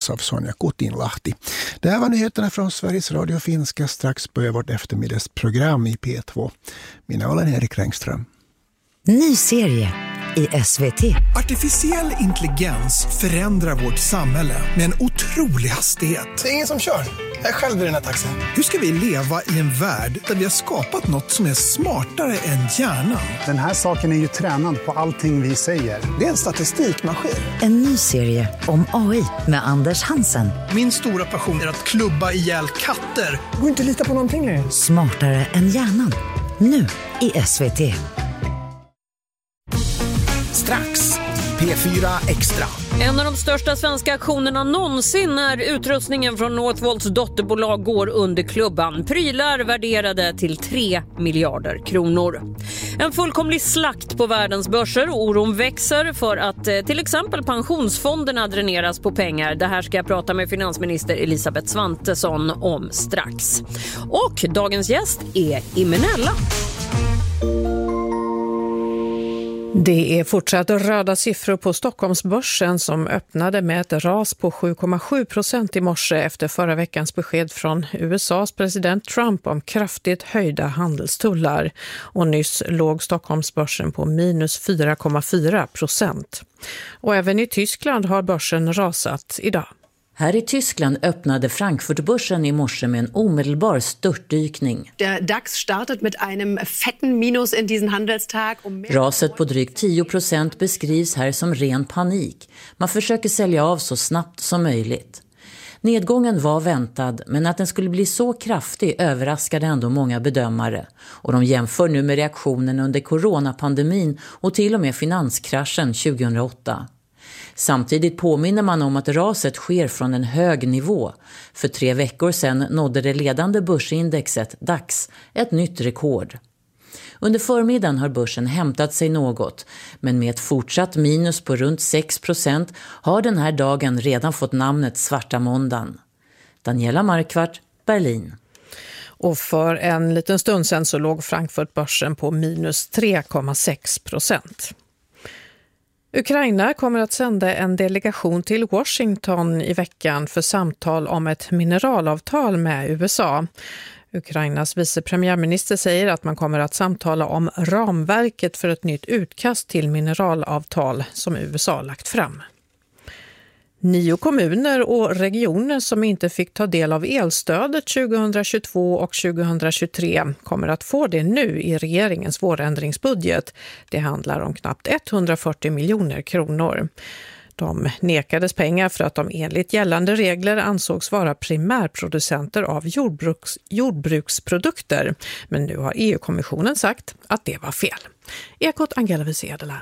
lästs av Sonja Kutinlahti. Det här var nyheterna från Sveriges Radio Finska. Strax börjar vårt eftermiddagsprogram i P2. Min namn är Erik Rängström. Ny serie i SVT. Artificiell intelligens förändrar vårt samhälle med en otrolig hastighet. Det är ingen som kör. Jag är själv i den här taxin. Hur ska vi leva i en värld där vi har skapat något som är smartare än hjärnan? Den här saken är ju tränad på allting vi säger. Det är en statistikmaskin. En ny serie om AI med Anders Hansen. Min stora passion är att klubba ihjäl katter. Det går inte att lita på någonting längre. Smartare än hjärnan. Nu i SVT. Strax P4 Extra. En av de största svenska aktionerna någonsin när utrustningen från Northvolts dotterbolag går under klubban. Prylar värderade till 3 miljarder kronor. En fullkomlig slakt på världens börser. Oron växer för att till exempel pensionsfonderna dräneras på pengar. Det här ska jag prata med finansminister Elisabeth Svantesson om strax. Och dagens gäst är Imenella. Det är fortsatt röda siffror på Stockholmsbörsen som öppnade med ett ras på 7,7% i morse efter förra veckans besked från USAs president Trump om kraftigt höjda handelstullar. Och nyss låg Stockholmsbörsen på minus 4,4%. Och även i Tyskland har börsen rasat idag. Här i Tyskland öppnade Frankfurtbörsen i morse med en omedelbar störtdykning. Der DAX startet mit einem fetten Minus in diesen Handelstag. Raset på drygt 10% beskrivs här som ren panik. Man försöker sälja av så snabbt som möjligt. Nedgången var väntad, men att den skulle bli så kraftig överraskade ändå många bedömare. Och de jämför nu med reaktionen under coronapandemin och till och med finanskraschen 2008. Samtidigt påminner man om att raset sker från en hög nivå. För 3 veckor sedan nådde det ledande börsindexet DAX ett nytt rekord. Under förmiddagen har börsen hämtat sig något, men med ett fortsatt minus på runt 6% har den här dagen redan fått namnet Svarta måndagen. Daniela Markvart, Berlin. Och för en liten stund sedan så låg Frankfurtbörsen på minus 3,6%. Ukraina kommer att sända en delegation till Washington i veckan för samtal om ett mineralavtal med USA. Ukrainas vicepremiärminister säger att man kommer att samtala om ramverket för ett nytt utkast till mineralavtal som USA lagt fram. 9 kommuner och regioner som inte fick ta del av elstödet 2022 och 2023 kommer att få det nu i regeringens vårändringsbudget. Det handlar om knappt 140 miljoner kronor. De nekades pengar för att de enligt gällande regler ansågs vara primärproducenter av jordbruksprodukter. Men nu har EU-kommissionen sagt att det var fel. Ekot Angela Wiesedelar.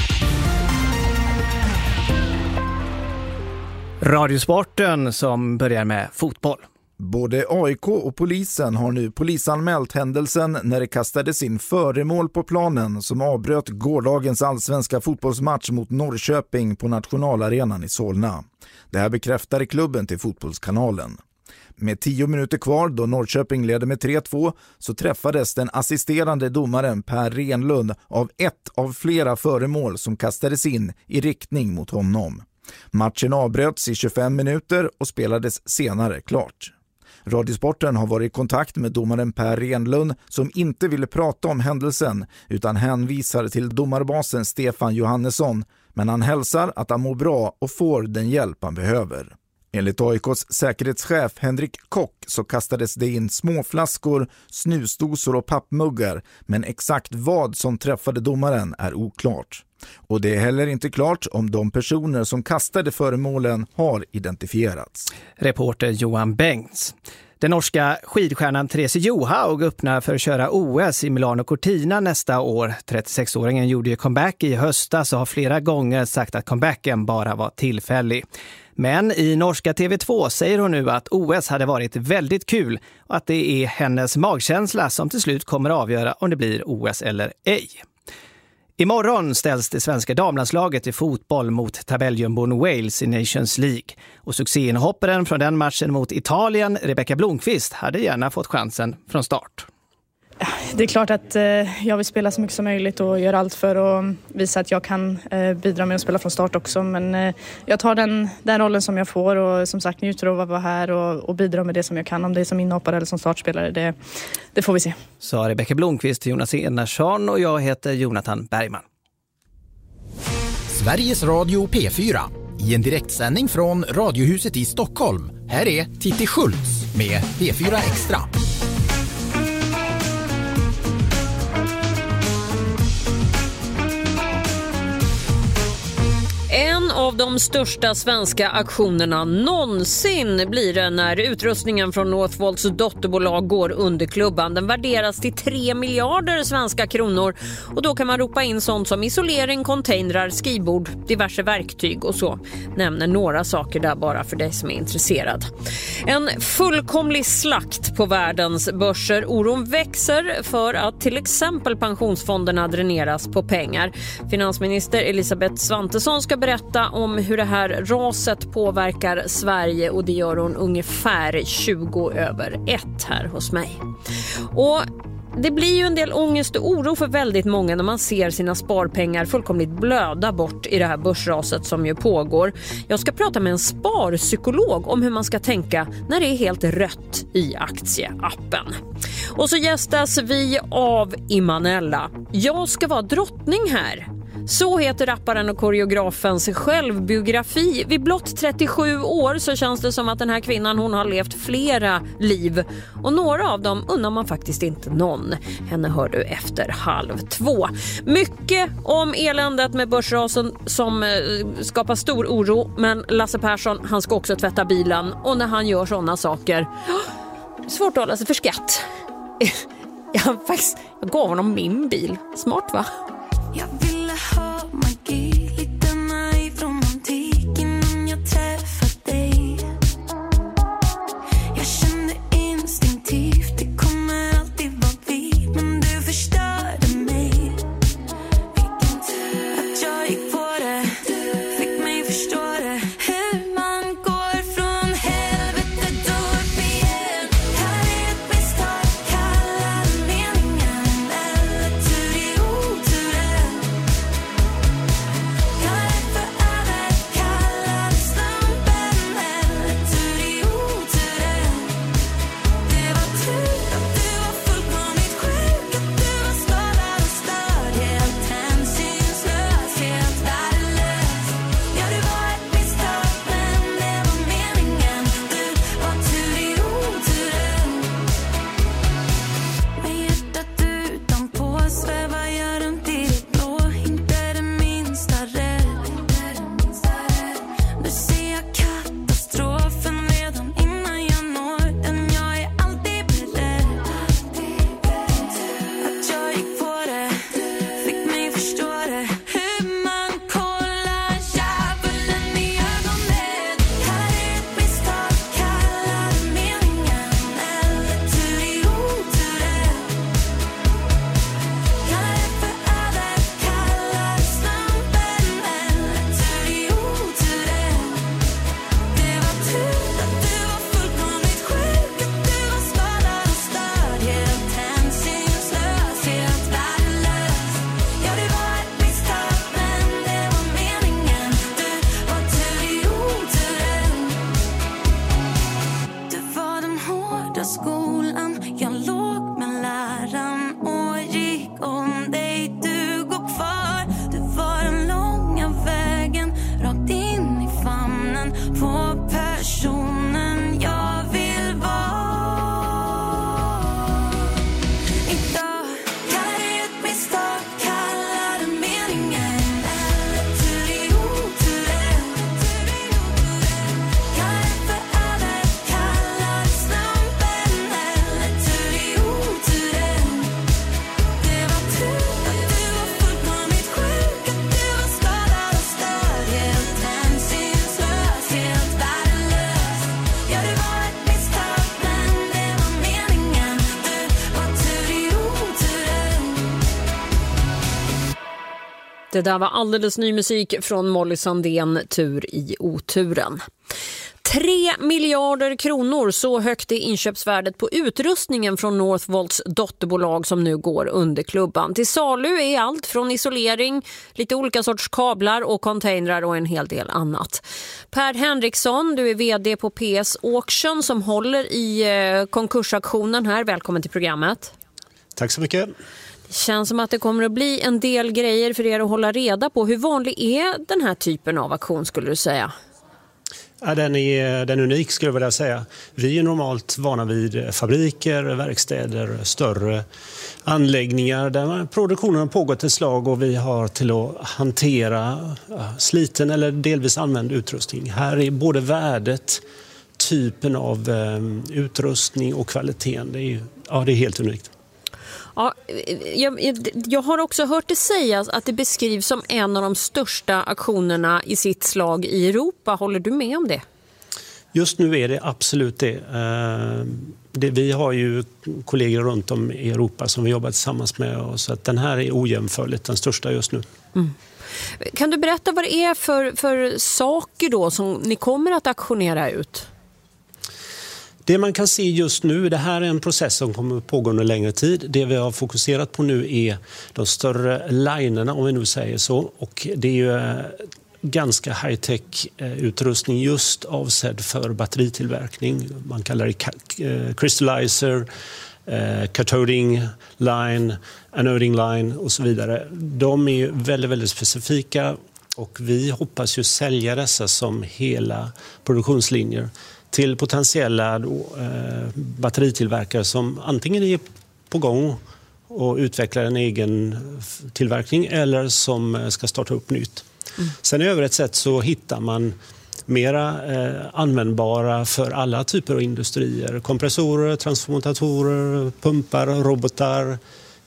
Radiosporten som börjar med fotboll. Både AIK och polisen har nu polisanmält händelsen när det kastades in föremål på planen som avbröt gårdagens allsvenska fotbollsmatch mot Norrköping på nationalarenan i Solna. Det här bekräftade klubben till Fotbollskanalen. Med 10 minuter kvar då Norrköping ledde med 3-2 så träffades den assisterande domaren Per Renlund av ett av flera föremål som kastades in i riktning mot honom. Matchen avbröts i 25 minuter och spelades senare klart. Radiosporten har varit i kontakt med domaren Per Renlund som inte ville prata om händelsen utan hänvisar till domarbasen Stefan Johannesson, men han hälsar att han mår bra och får den hjälp han behöver. Enligt AIKs säkerhetschef Henrik Kock så kastades det in småflaskor, snusdosor och pappmuggar, men exakt vad som träffade domaren är oklart. Och det är heller inte klart om de personer som kastade föremålen har identifierats. Reporter Johan Bengts. Den norska skidstjärnan Therese Johaug öppnar för att köra OS i Milano Cortina nästa år. 36-åringen gjorde ju comeback i höstas och har flera gånger sagt att comebacken bara var tillfällig. Men i norska TV2 säger hon nu att OS hade varit väldigt kul och att det är hennes magkänsla som till slut kommer att avgöra om det blir OS eller ej. Imorgon ställs det svenska damlandslaget i fotboll mot tabelljumboen Wales i Nations League. Och succéinhopparen från den matchen mot Italien, Rebecca Blomqvist, hade gärna fått chansen från start. Det är klart att jag vill spela så mycket som möjligt och göra allt för att visa att jag kan bidra med att spela från start också. Men jag tar den rollen som jag får och som sagt njuter av att vara här och bidra med det som jag kan. Om det är som inhoppare eller som startspelare, det får vi se. Sa Rebecka Blomqvist till Jonas Enarsson och jag heter Jonathan Bergman. Sveriges Radio P4 i en direktsändning från Radiohuset i Stockholm. Här är Titti Schultz med P4 Extra. En av de största svenska aktionerna någonsin blir det när utrustningen från Northvolts dotterbolag går under klubban. Den värderas till 3 miljarder svenska kronor och då kan man ropa in sånt som isolering, containrar, skrivbord, diverse verktyg och så. Nämner några saker där bara för dig som är intresserad. En fullkomlig slakt på världens börser. Oron växer för att till exempel pensionsfonderna dräneras på pengar. Finansminister Elisabeth Svantesson ska berätta om hur det här raset påverkar Sverige och det gör hon ungefär 20:01 här hos mig. Och det blir ju en del ångest och oro för väldigt många när man ser sina sparpengar fullkomligt blöda bort i det här börsraset som ju pågår. Jag ska prata med en sparpsykolog om hur man ska tänka när det är helt rött i aktieappen. Och så gästas vi av Imanella. Jag ska vara drottning här. Så heter rapparen och koreografens självbiografi. Vid blott 37 år så känns det som att den här kvinnan hon har levt flera liv. Och några av dem undrar man faktiskt inte någon. Henne hör du efter 1:30. Mycket om eländet med börsrasen som skapar stor oro. Men Lasse Persson, han ska också tvätta bilen. Och när han gör sådana saker, svårt att hålla sig för skatt. Jag gav honom min bil. Smart va? Jag ville ha magi, lite naiv romantik innan jag träffade dig. Jag kände instinktivt, det kommer alltid vara vi. Men du förstörde mig. Vilken tur att jag gick på det, fick mig förstå det. Hur man går från helvete då upp igen. Här är ett misstag, kalla det meningen. Eller tur i oturen. Det där var alldeles ny musik från Molly Sandén, Tur i oturen. 3 miljarder kronor, så högt är inköpsvärdet på utrustningen från Northvolts dotterbolag som nu går under klubban. Till salu är allt från isolering, lite olika sorts kablar och containrar och en hel del annat. Per Henriksson, du är vd på PS Auction som håller i konkursaktionen här. Välkommen till programmet. Tack så mycket. Det känns som att det kommer att bli en del grejer för er att hålla reda på. Hur vanlig är den här typen av aktion skulle du säga? Ja, den är unik skulle jag vilja säga. Vi är normalt vana vid fabriker, verkstäder, större anläggningar där produktionen har pågått ett slag och vi har till att hantera sliten eller delvis använd utrustning. Här är både värdet, typen av utrustning och kvaliteten. Det är helt unikt. Ja, jag har också hört det sägas att det beskrivs som en av de största aktionerna i sitt slag i Europa. Håller du med om det? Just nu är det absolut det. Vi har ju kollegor runt om i Europa som vi jobbar tillsammans med. Och så att den här är ojämförligt den största just nu. Mm. Kan du berätta vad det är för saker då som ni kommer att aktionera ut? Det man kan se just nu, det här är en process som kommer att pågå under längre tid. Det vi har fokuserat på nu är de större linerna, om vi nu säger så. Och det är ju ganska high-tech utrustning just avsedd för batteritillverkning. Man kallar det crystallizer, cathoding line, anoding line och så vidare. De är väldigt, väldigt specifika och vi hoppas ju sälja dessa som hela produktionslinjer till potentiella batteritillverkare som antingen är på gång och utvecklar en egen tillverkning eller som ska starta upp nytt. Mm. Sen i övrigt sätt så hittar man mera användbara för alla typer av industrier. Kompressorer, transformatorer, pumpar, robotar,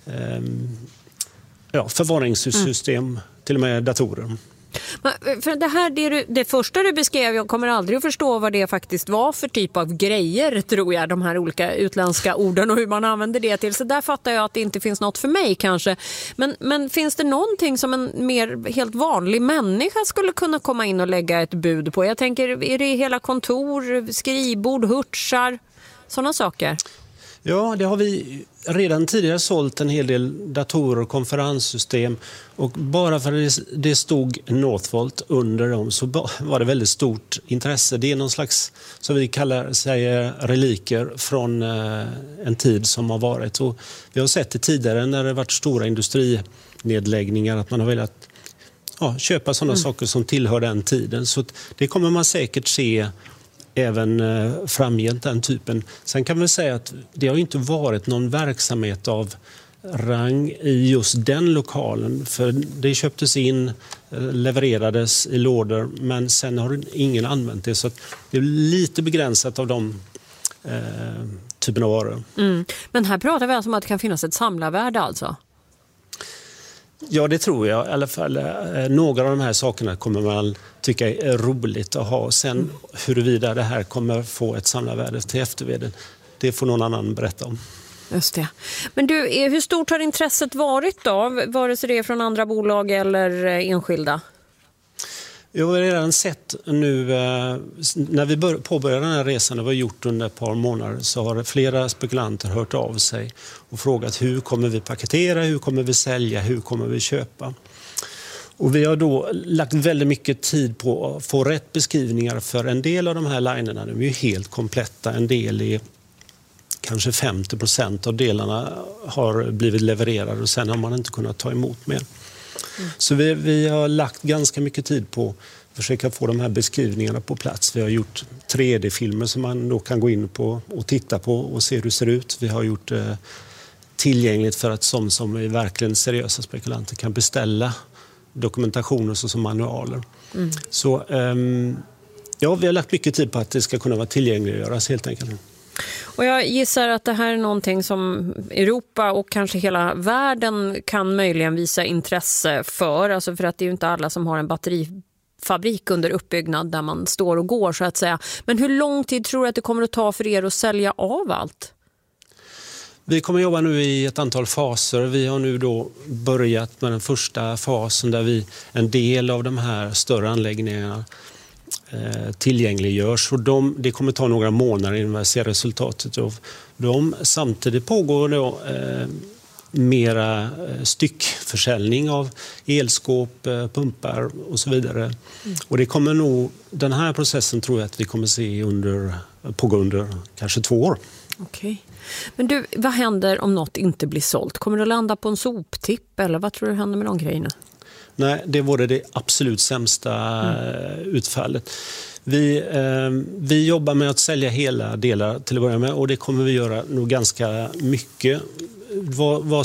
förvaringssystem, till och med datorer. För det här, det första du beskrev, jag kommer aldrig att förstå vad det faktiskt var för typ av grejer, tror jag, de här olika utländska orden och hur man använder det till. Så där fattar jag att det inte finns något för mig kanske. Men finns det någonting som en mer helt vanlig människa skulle kunna komma in och lägga ett bud på? Jag tänker, är det hela kontor, skrivbord, hurtsar, sådana saker? Ja, det har vi redan tidigare sålt en hel del datorer och konferenssystem och bara för att det stod Northvolt under dem så var det väldigt stort intresse. Det är någon slags, som vi säger reliker från en tid som har varit. Och vi har sett det tidigare när det varit stora industrinedläggningar att man har velat köpa sådana saker som tillhör den tiden. Så det kommer man säkert se även framgent den typen. Sen kan vi säga att det har inte varit någon verksamhet av rang i just den lokalen. För det köptes in, levererades i lådor men sen har ingen använt det. Så att det är lite begränsat av de typen av varor. Mm. Men här pratar vi alltså om att det kan finnas ett samlarvärde alltså? Ja, det tror jag. I alla fall några av de här sakerna kommer man tycka är roligt att ha. Sen huruvida det här kommer få ett samlarvärde till efterveden, det får någon annan berätta om. Just det. Men du, hur stort har intresset varit då? Vare sig det är från andra bolag eller enskilda? Jag har redan sett nu, när vi påbörjade den här resan, det var gjort under ett par månader, så har flera spekulanter hört av sig och frågat hur kommer vi paketera, hur kommer vi sälja, hur kommer vi köpa. Och vi har då lagt väldigt mycket tid på att få rätt beskrivningar för en del av de här linerna. De är ju helt kompletta, en del är kanske 50% av delarna har blivit levererade och sen har man inte kunnat ta emot mer. Så vi har lagt ganska mycket tid på att försöka få de här beskrivningarna på plats. Vi har gjort 3D-filmer som man då kan gå in på och titta på och se hur det ser ut. Vi har gjort tillgängligt för att som är verkligen seriösa spekulanter kan beställa dokumentationer som manualer. Mm. Så vi har lagt mycket tid på att det ska kunna vara tillgängliggöras helt enkelt. Och jag gissar att det här är någonting som Europa och kanske hela världen kan möjligen visa intresse för. Alltså för att det är ju inte alla som har en batterifabrik under uppbyggnad där man står och går så att säga. Men hur lång tid tror du att det kommer att ta för er att sälja av allt? Vi kommer jobba nu i ett antal faser. Vi har nu då börjat med den första fasen där en del av de här större anläggningarna tillgängliggörs. Och det kommer ta några månader innan vi ser resultatet av dem. Samtidigt pågår då mera styckförsäljning av elskåp, pumpar och så vidare. Och det kommer nog, den här processen tror jag att vi kommer se pågå under kanske 2 år. Okej. Men du, vad händer om något inte blir sålt? Kommer det att landa på en soptipp eller vad tror du händer med de grejerna? Nej, det vore det absolut sämsta utfallet. Vi jobbar med att sälja hela delar till att börja med, och det kommer vi göra nog ganska mycket. Vad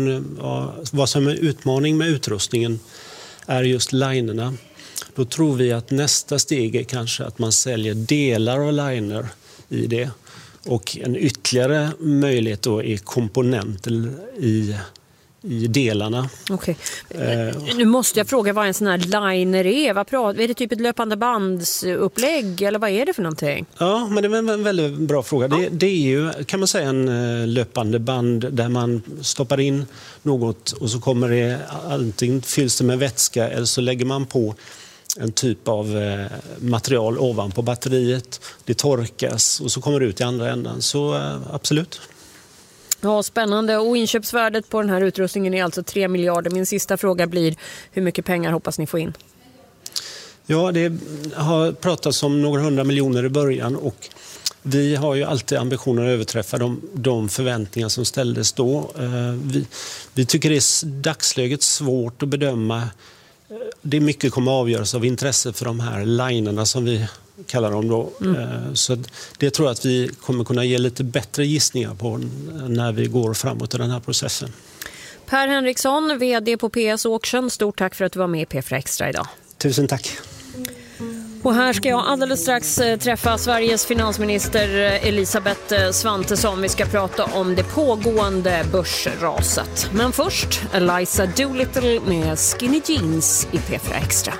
som är utmaning med utrustningen är just linerna. Då tror vi att nästa steg är kanske att man säljer delar av liner i det. Och en ytterligare möjlighet då är komponenter i delarna. Okej. Nu måste jag fråga vad en sån här liner är. Är det typ ett löpande bandsupplägg eller vad är det för någonting? Ja, men det är en väldigt bra fråga. Det är ju, kan man säga, en löpande band där man stoppar in något och så kommer det antingen fylls det med vätska eller så lägger man på en typ av material ovanpå batteriet. Det torkas och så kommer det ut i andra ändan. Så absolut. Ja, spännande. Och inköpsvärdet på den här utrustningen är alltså 3 miljarder. Min sista fråga blir, hur mycket pengar hoppas ni få in? Ja, det har pratats om några 100 miljoner i början och vi har ju alltid ambitioner att överträffa de förväntningar som ställdes då. Vi tycker det är dagsläget svårt att bedöma. Det är mycket kommer att avgöras av intresse för de här linerna som vi kallar dem då. Så det tror jag att vi kommer kunna ge lite bättre gissningar på när vi går framåt i den här processen. Per Henriksson, vd på PS Auction, stort tack för att du var med i P4 Extra idag. Tusen tack. Och här ska jag alldeles strax träffa Sveriges finansminister Elisabeth Svantesson. Vi ska prata om det pågående börsraset. Men först Eliza Doolittle med Skinny Jeans i P4 Extra.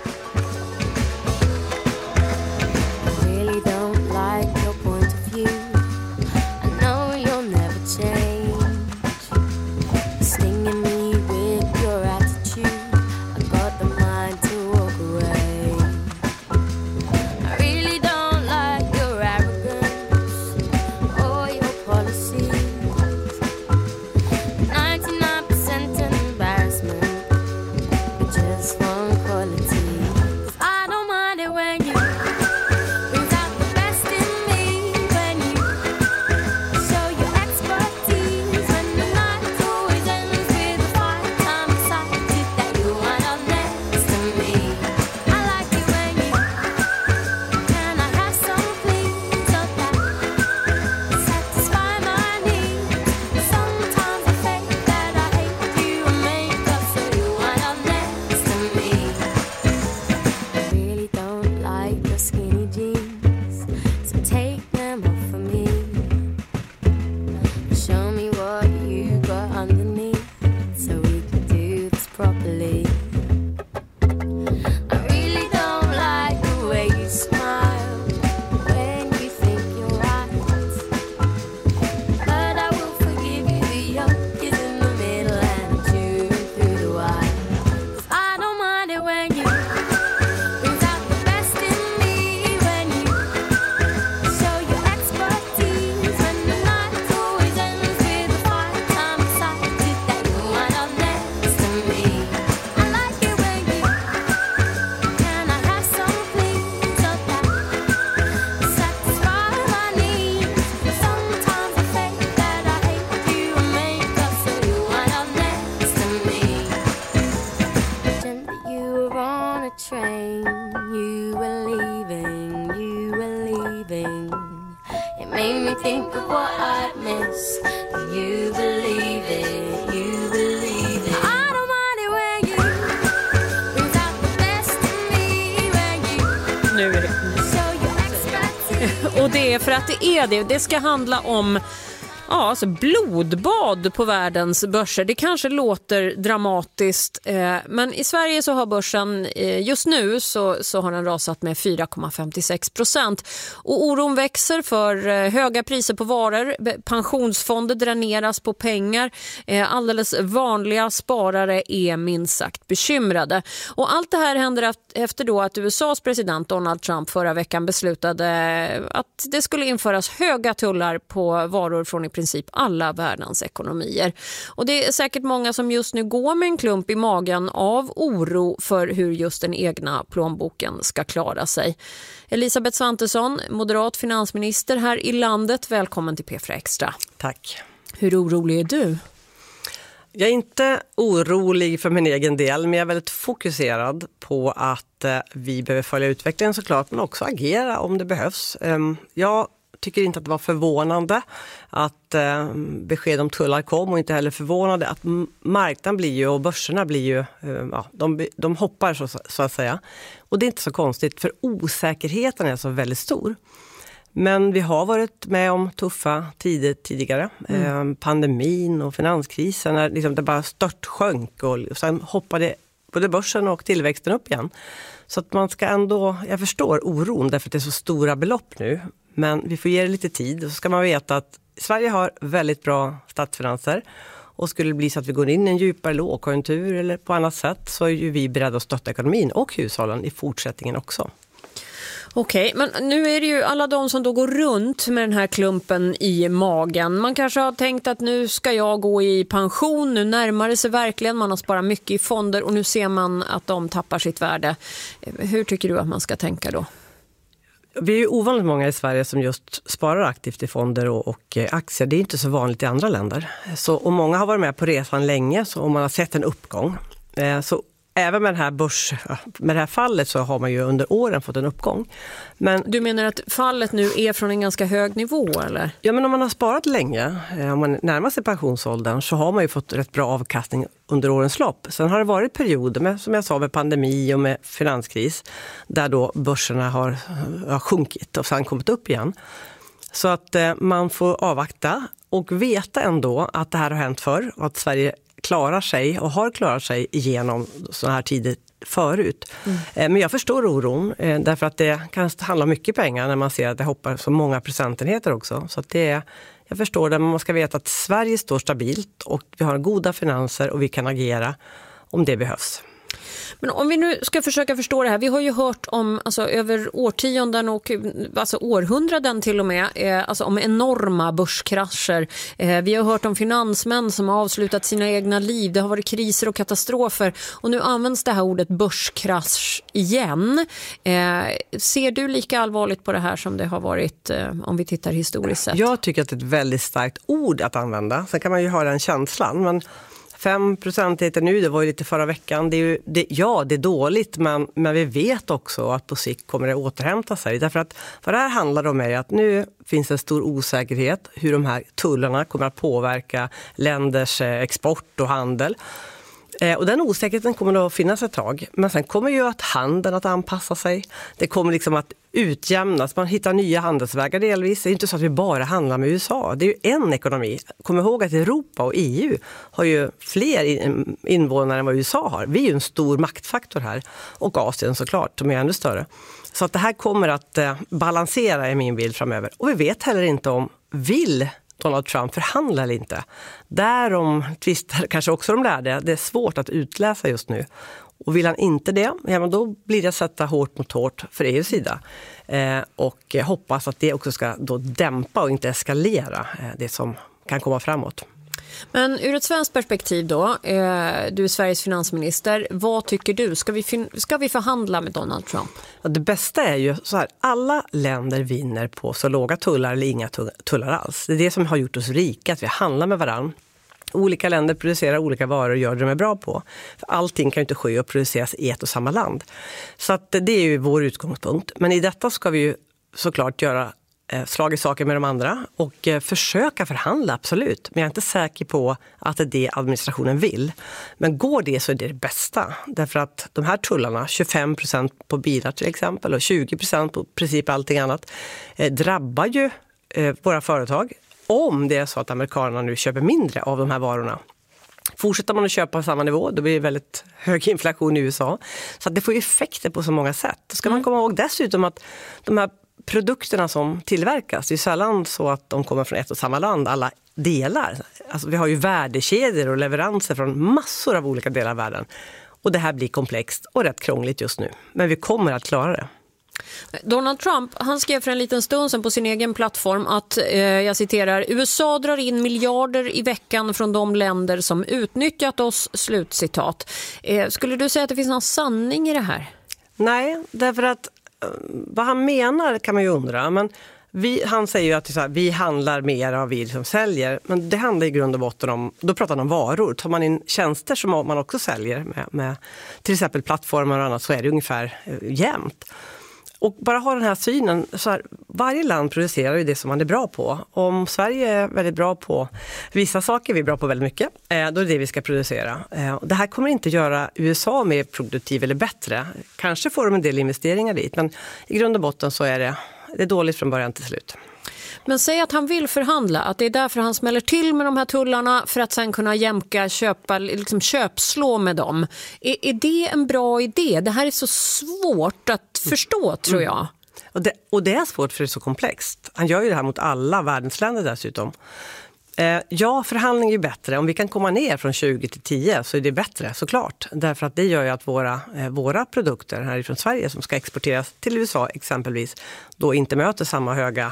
Och det är för att det är det. Det ska handla om Ja, alltså blodbad på världens börser. Det kanske låter dramatiskt, men i Sverige så har börsen just nu så har den rasat med 4,56%. Och oron växer för höga priser på varor. Pensionsfonder dräneras på pengar. Alldeles vanliga sparare är minst sagt bekymrade. Och allt det här händer efter då att USAs president Donald Trump förra veckan beslutade att det skulle införas höga tullar på varor från i princip alla världens ekonomier. Och det är säkert många som just nu går med en klump i magen av oro för hur just den egna plånboken ska klara sig. Elisabeth Svantesson, moderat finansminister här i landet. Välkommen till P4 Extra. Tack. Hur orolig är du? Jag är inte orolig för min egen del, men jag är väldigt fokuserad på att vi behöver följa utvecklingen såklart, men också agera om det behövs. Jag tycker inte att det var förvånande att besked om tullar kom, och inte heller förvånande att marknaden blir ju och börserna blir ju, de hoppar så att säga. Och det är inte så konstigt, för osäkerheten är så väldigt stor. Men vi har varit med om tuffa tider tidigare. Pandemin och finanskrisen när liksom det bara störtsjönk och sen hoppade både börsen och tillväxten upp igen. Så att man ska ändå, jag förstår oron därför att det är så stora belopp nu. Men vi får ge det lite tid, och så ska man veta att Sverige har väldigt bra statsfinanser. Och skulle det bli så att vi går in i en djupare lågkonjunktur eller på annat sätt, så är ju vi beredda att stötta ekonomin och hushållen i fortsättningen också. Okej, men nu är det ju alla de som då går runt med den här klumpen i magen. Man kanske har tänkt att nu ska jag gå i pension, nu närmar det sig verkligen. Man har sparat mycket i fonder och nu ser man att de tappar sitt värde. Hur tycker du att man ska tänka då? Vi är ju ovanligt många i Sverige som just sparar aktivt i fonder och aktier. Det är inte så vanligt i andra länder. Och många har varit med på resan länge, och man har sett en uppgång. Så även med med det här fallet så har man ju under åren fått en uppgång. Men du menar att fallet nu är från en ganska hög nivå, eller? Ja, men om man har sparat länge, om man närmar sig pensionsåldern, så har man ju fått rätt bra avkastning under årens lopp. Sen har det varit perioder med, som jag sa, med pandemi och med finanskris, där då börserna har sjunkit och sen kommit upp igen. Så att man får avvakta och veta ändå att det här har hänt förr och att Sverige klarar sig och har klarat sig igenom sådana här tider förut. Men jag förstår oron, därför att det kan handla om mycket pengar när man ser att det hoppar så många procentenheter också. Så att jag förstår det, men man ska veta att Sverige står stabilt och vi har goda finanser och vi kan agera om det behövs. Men om vi nu ska försöka förstå det här, vi har ju hört om över årtionden och århundraden till och med, om enorma börskrascher. Vi har hört om finansmän som har avslutat sina egna liv, det har varit kriser och katastrofer, och nu används det här ordet börskrasch igen. Ser du lika allvarligt på det här som det har varit om vi tittar historiskt sett? Jag tycker att det är ett väldigt starkt ord att använda, sen kan man ju ha den känslan, men 5% heter nu, det var ju lite förra veckan. Det är dåligt, men vi vet också att på sikt kommer det återhämta sig. Därför att vad det här handlar om är att nu finns en stor osäkerhet hur de här tullarna kommer att påverka länders export och handel. Och den osäkerheten kommer då att finnas ett tag. Men sen kommer ju att handeln att anpassa sig. Det kommer liksom att utjämnas. Man hittar nya handelsvägar delvis. Det är inte så att vi bara handlar med USA. Det är ju en ekonomi. Kom ihåg att Europa och EU har ju fler invånare än vad USA har. Vi är ju en stor maktfaktor här. Och Asien såklart, som är ännu större. Så att det här kommer att balansera i min bild framöver. Och vi vet heller inte om Donald Trump förhandlar eller inte. Därom tvistar kanske också de lärde. Det är svårt att utläsa just nu. Och vill han inte det, ja, men då blir det att sätta hårt mot hårt för EUs sida. Och hoppas att det också ska då dämpa och inte eskalera det som kan komma framåt. Men ur ett svenskt perspektiv då, du är Sveriges finansminister, vad tycker du? Ska vi förhandla med Donald Trump? Ja, det bästa är ju så här, alla länder vinner på så låga tullar eller inga tullar alls. Det är det som har gjort oss rika, att vi handlar med varandra. Olika länder producerar olika varor och gör det de är bra på. För allting kan ju inte ske och produceras i ett och samma land. Så att det är ju vår utgångspunkt. Men i detta ska vi ju såklart göra slag i saker med de andra och försöka förhandla, absolut. Men jag är inte säker på att det är det administrationen vill. Men går det så är det bästa. Därför att de här tullarna, 25% på bilar till exempel och 20% på princip allting annat, drabbar ju våra företag. om det är så att amerikanerna nu köper mindre av de här varorna. Fortsätter man att köpa på samma nivå, då blir det väldigt hög inflation i USA. Så att det får ju effekter på så många sätt. Då ska man komma ihåg dessutom att de här produkterna som tillverkas, det är sällan så att de kommer från ett och samma land, alla delar. Alltså vi har ju värdekedjor och leveranser från massor av olika delar av världen. Och det här blir komplext och rätt krångligt just nu. Men vi kommer att klara det. Donald Trump, han skrev för en liten stund sedan på sin egen plattform att, jag citerar, USA drar in miljarder i veckan från de länder som utnyttjat oss, slutcitat. Skulle du säga att det finns någon sanning i det här? Nej, därför att vad han menar kan man ju undra, men han säger ju att vi handlar mer av vi som säljer, men det handlar i grund och botten om, då pratar han om varor. Tar man in tjänster som man också säljer med till exempel plattformar och annat, så är det ungefär jämnt. Och bara ha den här synen, så här, varje land producerar ju det som man är bra på. Om Sverige är väldigt bra på vissa saker, vi är bra på väldigt mycket, då är det vi ska producera. Det här kommer inte göra USA mer produktiv eller bättre. Kanske får de en del investeringar dit, men i grund och botten så är det dåligt från början till slut. Men säg att han vill förhandla, att det är därför han smäller till med de här tullarna för att sen kunna köpslå med dem. Är det en bra idé? Det här är så svårt att förstå, tror jag. Och det är svårt för det är så komplext. Han gör ju det här mot alla världens länder dessutom. Ja, förhandling är ju bättre. Om vi kan komma ner från 20 till 10 så är det bättre, såklart. Därför att det gör ju att våra produkter härifrån Sverige som ska exporteras till USA exempelvis då inte möter samma höga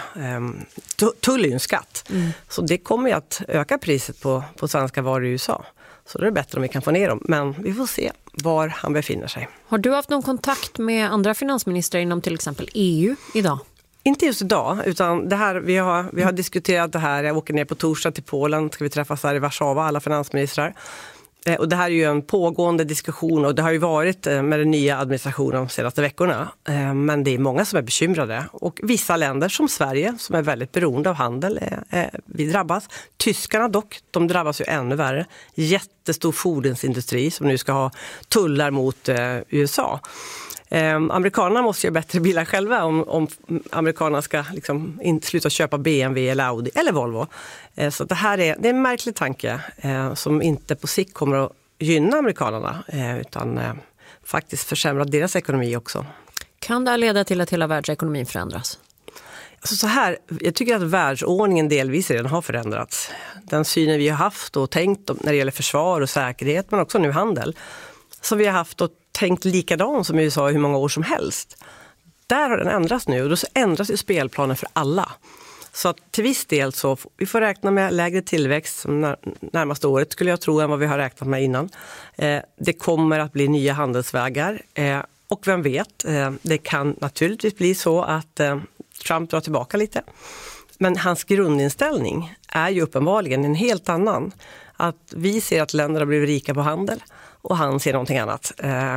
tull är ju en skatt. Så det kommer ju att öka priset på svenska varor i USA. Så det är bättre om vi kan få ner dem. Men vi får se var han befinner sig. Har du haft någon kontakt med andra finansministrar inom till exempel EU idag? Inte just idag, utan det här, vi har diskuterat det här. Jag åker ner på torsdag till Polen, ska vi träffas här i Warszawa, alla finansministrar. Och det här är ju en pågående diskussion och det har ju varit med den nya administrationen de senaste veckorna. Men det är många som är bekymrade. Och vissa länder som Sverige, som är väldigt beroende av handel, vi drabbas. Tyskarna dock, de drabbas ju ännu värre. Jättestor fordonsindustri som nu ska ha tullar mot USA. Amerikanerna måste ju bättre bilar själva om amerikanerna ska liksom inte sluta köpa BMW eller Audi eller Volvo. Så det här är en märklig tanke som inte på sikt kommer att gynna amerikanerna utan faktiskt försämra deras ekonomi också. Kan det leda till att hela världsekonomin förändras? Alltså så här, jag tycker att världsordningen delvis redan har förändrats. Den synen vi har haft och tänkt när det gäller försvar och säkerhet men också nu handel som vi har haft och tänkt likadant som USA i hur många år som helst. Där har den ändrats nu och då ändras ju spelplanen för alla. Så att till viss del så vi får räkna med lägre tillväxt som närmaste året skulle jag tro än vad vi har räknat med innan. Det kommer att bli nya handelsvägar och vem vet, det kan naturligtvis bli så att Trump drar tillbaka lite. Men hans grundinställning är ju uppenbarligen en helt annan. Att vi ser att länder har blivit rika på handel och han ser någonting annat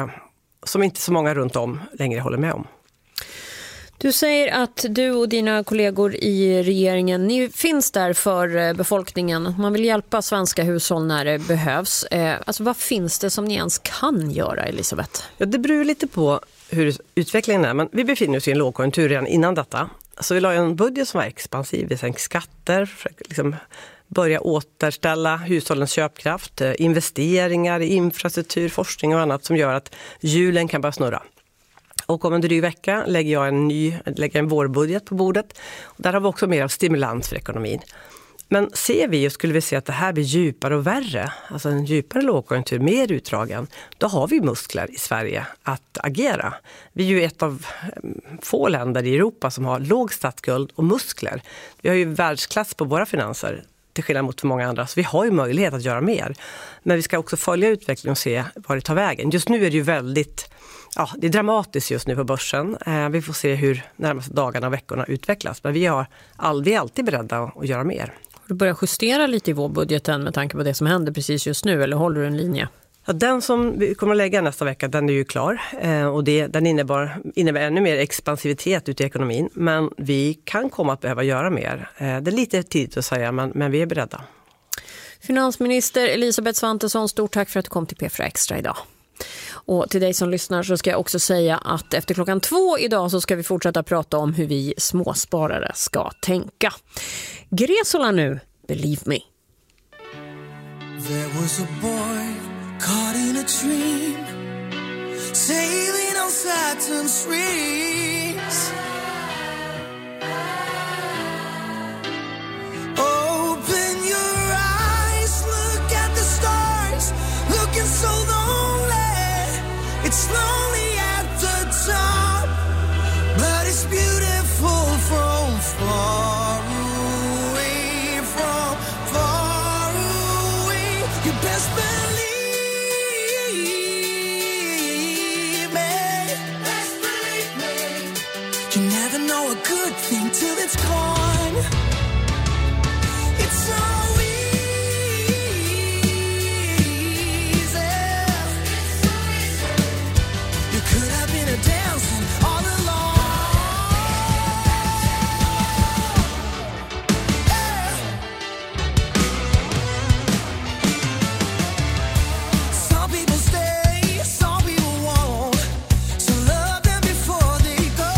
som inte så många runt om längre håller med om. Du säger att du och dina kollegor i regeringen, ni finns där för befolkningen. Man vill hjälpa svenska hushåll när det behövs. Alltså vad finns det som ni ens kan göra, Elisabeth? Ja, det beror lite på hur utvecklingen är. Men vi befinner oss i en lågkonjunktur redan innan detta. Så vi la en budget som var expansiv. Vi sänker skatter för att liksom börja återställa hushållens köpkraft. Investeringar i infrastruktur, forskning och annat som gör att hjulen kan börja snurra. Och om en dryg vecka lägger jag en vårbudget på bordet. Och där har vi också mer av stimulans för ekonomin. Men skulle vi se att det här blir djupare och värre, alltså en djupare lågkonjunktur, mer utdragen, då har vi muskler i Sverige att agera. Vi är ju ett av få länder i Europa som har låg statsskuld och muskler. Vi har ju världsklass på våra finanser, till skillnad mot för många andra, så vi har ju möjlighet att göra mer. Men vi ska också följa utvecklingen och se var det tar vägen. Just nu är det ju det är dramatiskt just nu på börsen. Vi får se hur närmaste dagarna och veckorna utvecklas. Men vi är alltid beredda att göra mer. Du börjar justera lite i vårbudgeten med tanke på det som händer precis just nu, eller håller du en linje? Ja, den som vi kommer att lägga nästa vecka, den är ju klar. Och den innebär ännu mer expansivitet ute i ekonomin. Men vi kan komma att behöva göra mer. Det är lite tidigt att säga, men vi är beredda. Finansminister Elisabeth Svantesson, stort tack för att du kom till P4 Extra idag. Och till dig som lyssnar så ska jag också säga att efter 2:00 idag så ska vi fortsätta prata om hur vi småsparare ska tänka. Gresola nu, Believe Me. There was a boy caught in a dream, sailing on Saturn's rings. Open your eyes, look at the stars, looking so lonely. It's lonely at the top, but it's beautiful from far away, from far away. You best believe me. Best believe me. You never know a good thing till it's gone. It's so could have been a dancing all along. Yeah. Some people stay, some people won't. So love them before they go.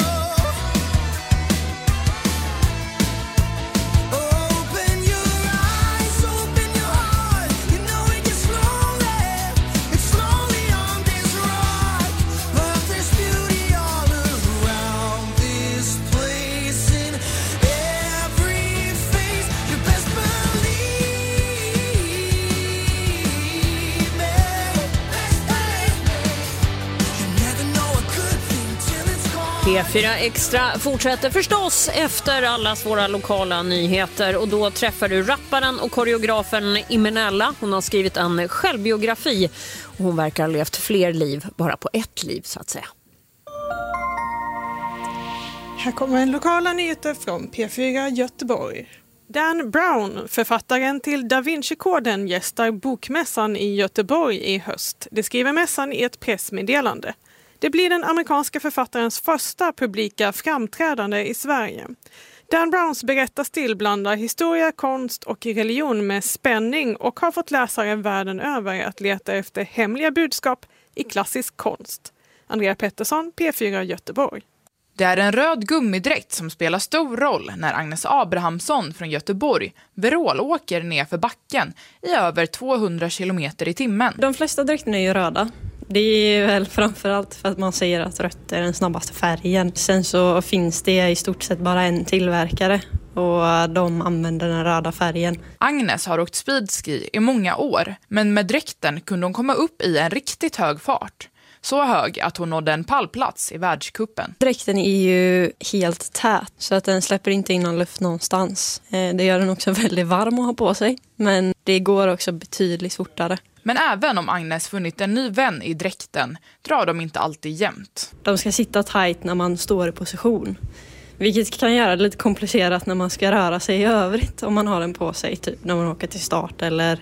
Open your eyes, open your heart. You know it gets lonely. It's lonely on this road. But there's beauty all around this place, in every face. You best believe me. You never know a good thing till it's gone. P4 Extra fortsätter förstås efter alla svåra lokala nyheter och då träffar du rapparen och koreografen Imenella. Hon har skrivit en självbiografi och hon verkar ha levt fler liv bara på ett liv så att säga. Här kommer en lokala nyheter från P4 Göteborg. Dan Brown, författaren till Da Vinci-koden, gästar bokmässan i Göteborg i höst. Det skriver mässan i ett pressmeddelande. Det blir den amerikanska författarens första publika framträdande i Sverige. Dan Browns berättarstil blandar historia, konst och religion med spänning och har fått läsare världen över att leta efter hemliga budskap i klassisk konst. Andrea Pettersson, P4 Göteborg. Det är en röd gummidräkt som spelar stor roll när Agnes Abrahamsson från Göteborg vrålåker ner för backen i över 200 kilometer i timmen. De flesta dräkterna är ju röda. Det är väl framförallt för att man säger att rött är den snabbaste färgen. Sen så finns det i stort sett bara en tillverkare och de använder den röda färgen. Agnes har åkt speedski i många år, men med dräkten kunde hon komma upp i en riktigt hög fart. Så hög att hon nådde en pallplats i världscupen. Dräkten är ju helt tät så att den släpper inte in någon luft någonstans. Det gör den också väldigt varm att ha på sig, men det går också betydligt fortare. Men även om Agnes funnit en ny vän i dräkten drar de inte alltid jämnt. De ska sitta tajt när man står i position. Vilket kan göra det lite komplicerat när man ska röra sig i övrigt om man har den på sig. Typ när man åker till start eller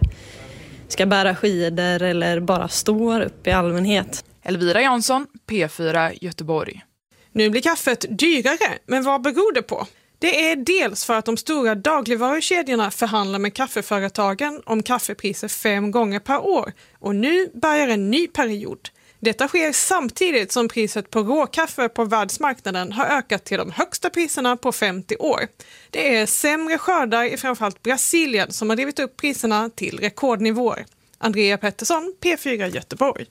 ska bära skidor eller bara står upp i allmänhet. Elvira Jansson, P4 Göteborg. Nu blir kaffet dyrare, men vad beror det på? Det är dels för att de stora dagligvarukedjorna förhandlar med kaffeföretagen om kaffepriser 5 gånger per år. Och nu börjar en ny period. Detta sker samtidigt som priset på råkaffe på världsmarknaden har ökat till de högsta priserna på 50 år. Det är sämre skördar i framförallt Brasilien som har drivit upp priserna till rekordnivåer. Andrea Pettersson, P4 Göteborg.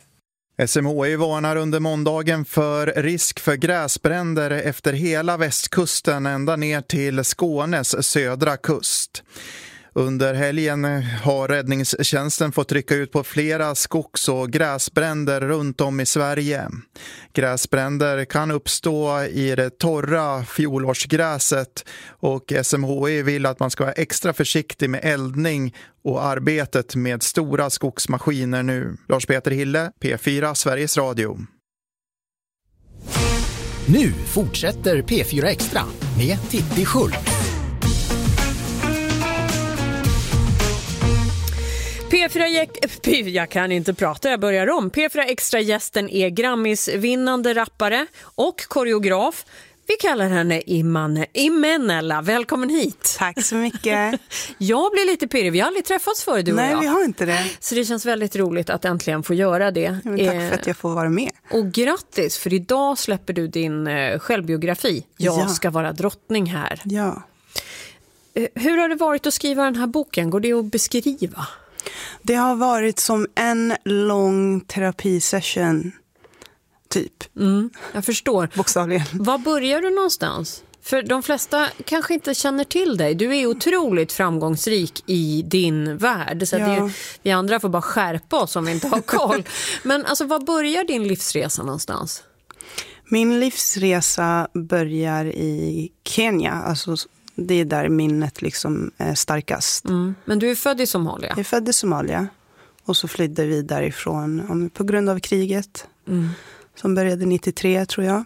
SMHI varnar under måndagen för risk för gräsbränder efter hela västkusten ända ner till Skånes södra kust. Under helgen har räddningstjänsten fått rycka ut på flera skogs- och gräsbränder runt om i Sverige. Gräsbränder kan uppstå i det torra fjolårsgräset och SMHI vill att man ska vara extra försiktig med eldning och arbetet med stora skogsmaskiner nu. Lars-Peter Hille, P4 Sveriges Radio. Nu fortsätter P4 Extra med Titti Schultz. Jag kan inte prata, jag börjar om. P4 Extra-gästen är Grammis-vinnande rappare och koreograf Vi kallar henne Imenella. Välkommen hit. Tack så mycket. Jag blir lite pirrig. Vi har aldrig träffats förut, du och jag. Nej, vi har inte det. Så det känns väldigt roligt att äntligen få göra det. Men tack för att jag får vara med. Och grattis, för idag släpper du din självbiografi. Jag ska vara drottning här. Ja. Hur har det varit att skriva den här boken? Går det att beskriva? Det har varit som en lång terapisession. Typ. Jag förstår. Bokstavligen. Var börjar du någonstans? För de flesta kanske inte känner till dig. Du är otroligt framgångsrik i din värld. Så att vi andra får bara skärpa oss om vi inte har koll. Men alltså, var börjar din livsresa någonstans? Min livsresa börjar i Kenya. Alltså, det är där minnet liksom är starkast. Men du är född i Somalia? Jag är född i Somalia. Och så flydde vi därifrån på grund av kriget. Som började 93, tror jag.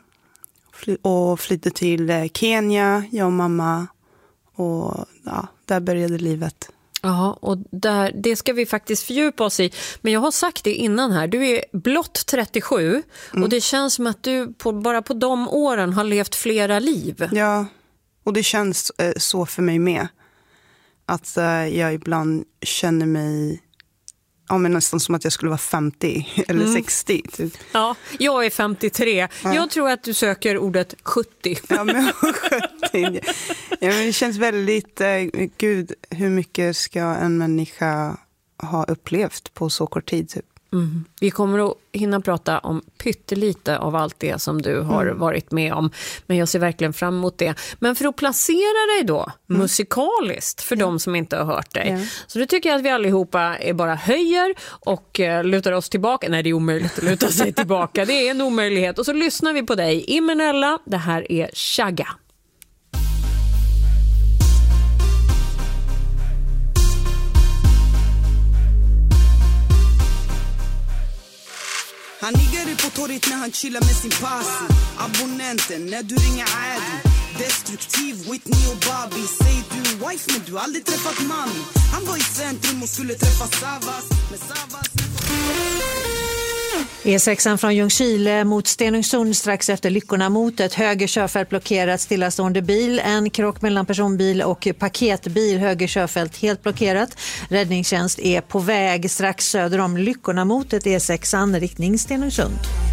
Och flydde till Kenya, jag och mamma. Och ja, där började livet. Ja, och det ska vi faktiskt fördjupa oss i. Men jag har sagt det innan här. Du är blott 37. Och det känns som att du bara på de åren har levt flera liv. Ja, och det känns så för mig med. Att jag ibland känner mig... Ja, men nästan som att jag skulle vara 50 eller 60. Typ. Ja, jag är 53. Ja. Jag tror att du söker ordet 70. Ja, men 70. Ja, men det känns väldigt... Gud, hur mycket ska en människa ha upplevt på så kort tid? Typ? Vi kommer att hinna prata om pyttelite av allt det som du har varit med om. Men jag ser verkligen fram emot det. Men för att placera dig då musikaliskt för de som inte har hört dig. Så det tycker jag att vi allihopa är bara höjer och lutar oss tillbaka. Nej, det är omöjligt att luta sig tillbaka. Det är en omöjlighet. Och så lyssnar vi på dig. Imenella, det här är Chagga. Han niggade på torget när han chillar med sin passi. Abonnenten när du ringer Adi. Destruktiv Whitney och Bobby. Säger du wife men du aldrig träffat mami. Han var i centrum och skulle träffa Savas. Men Savas... E6 från Ljungskile mot Stenungsund strax efter Lyckorna mot ett höger körfält blockerat, stillastående bil, en krock mellan personbil och paketbil, höger körfält helt blockerat. Räddningstjänst är på väg strax söder om Lyckorna mot ett E6 riktning Stenungsund.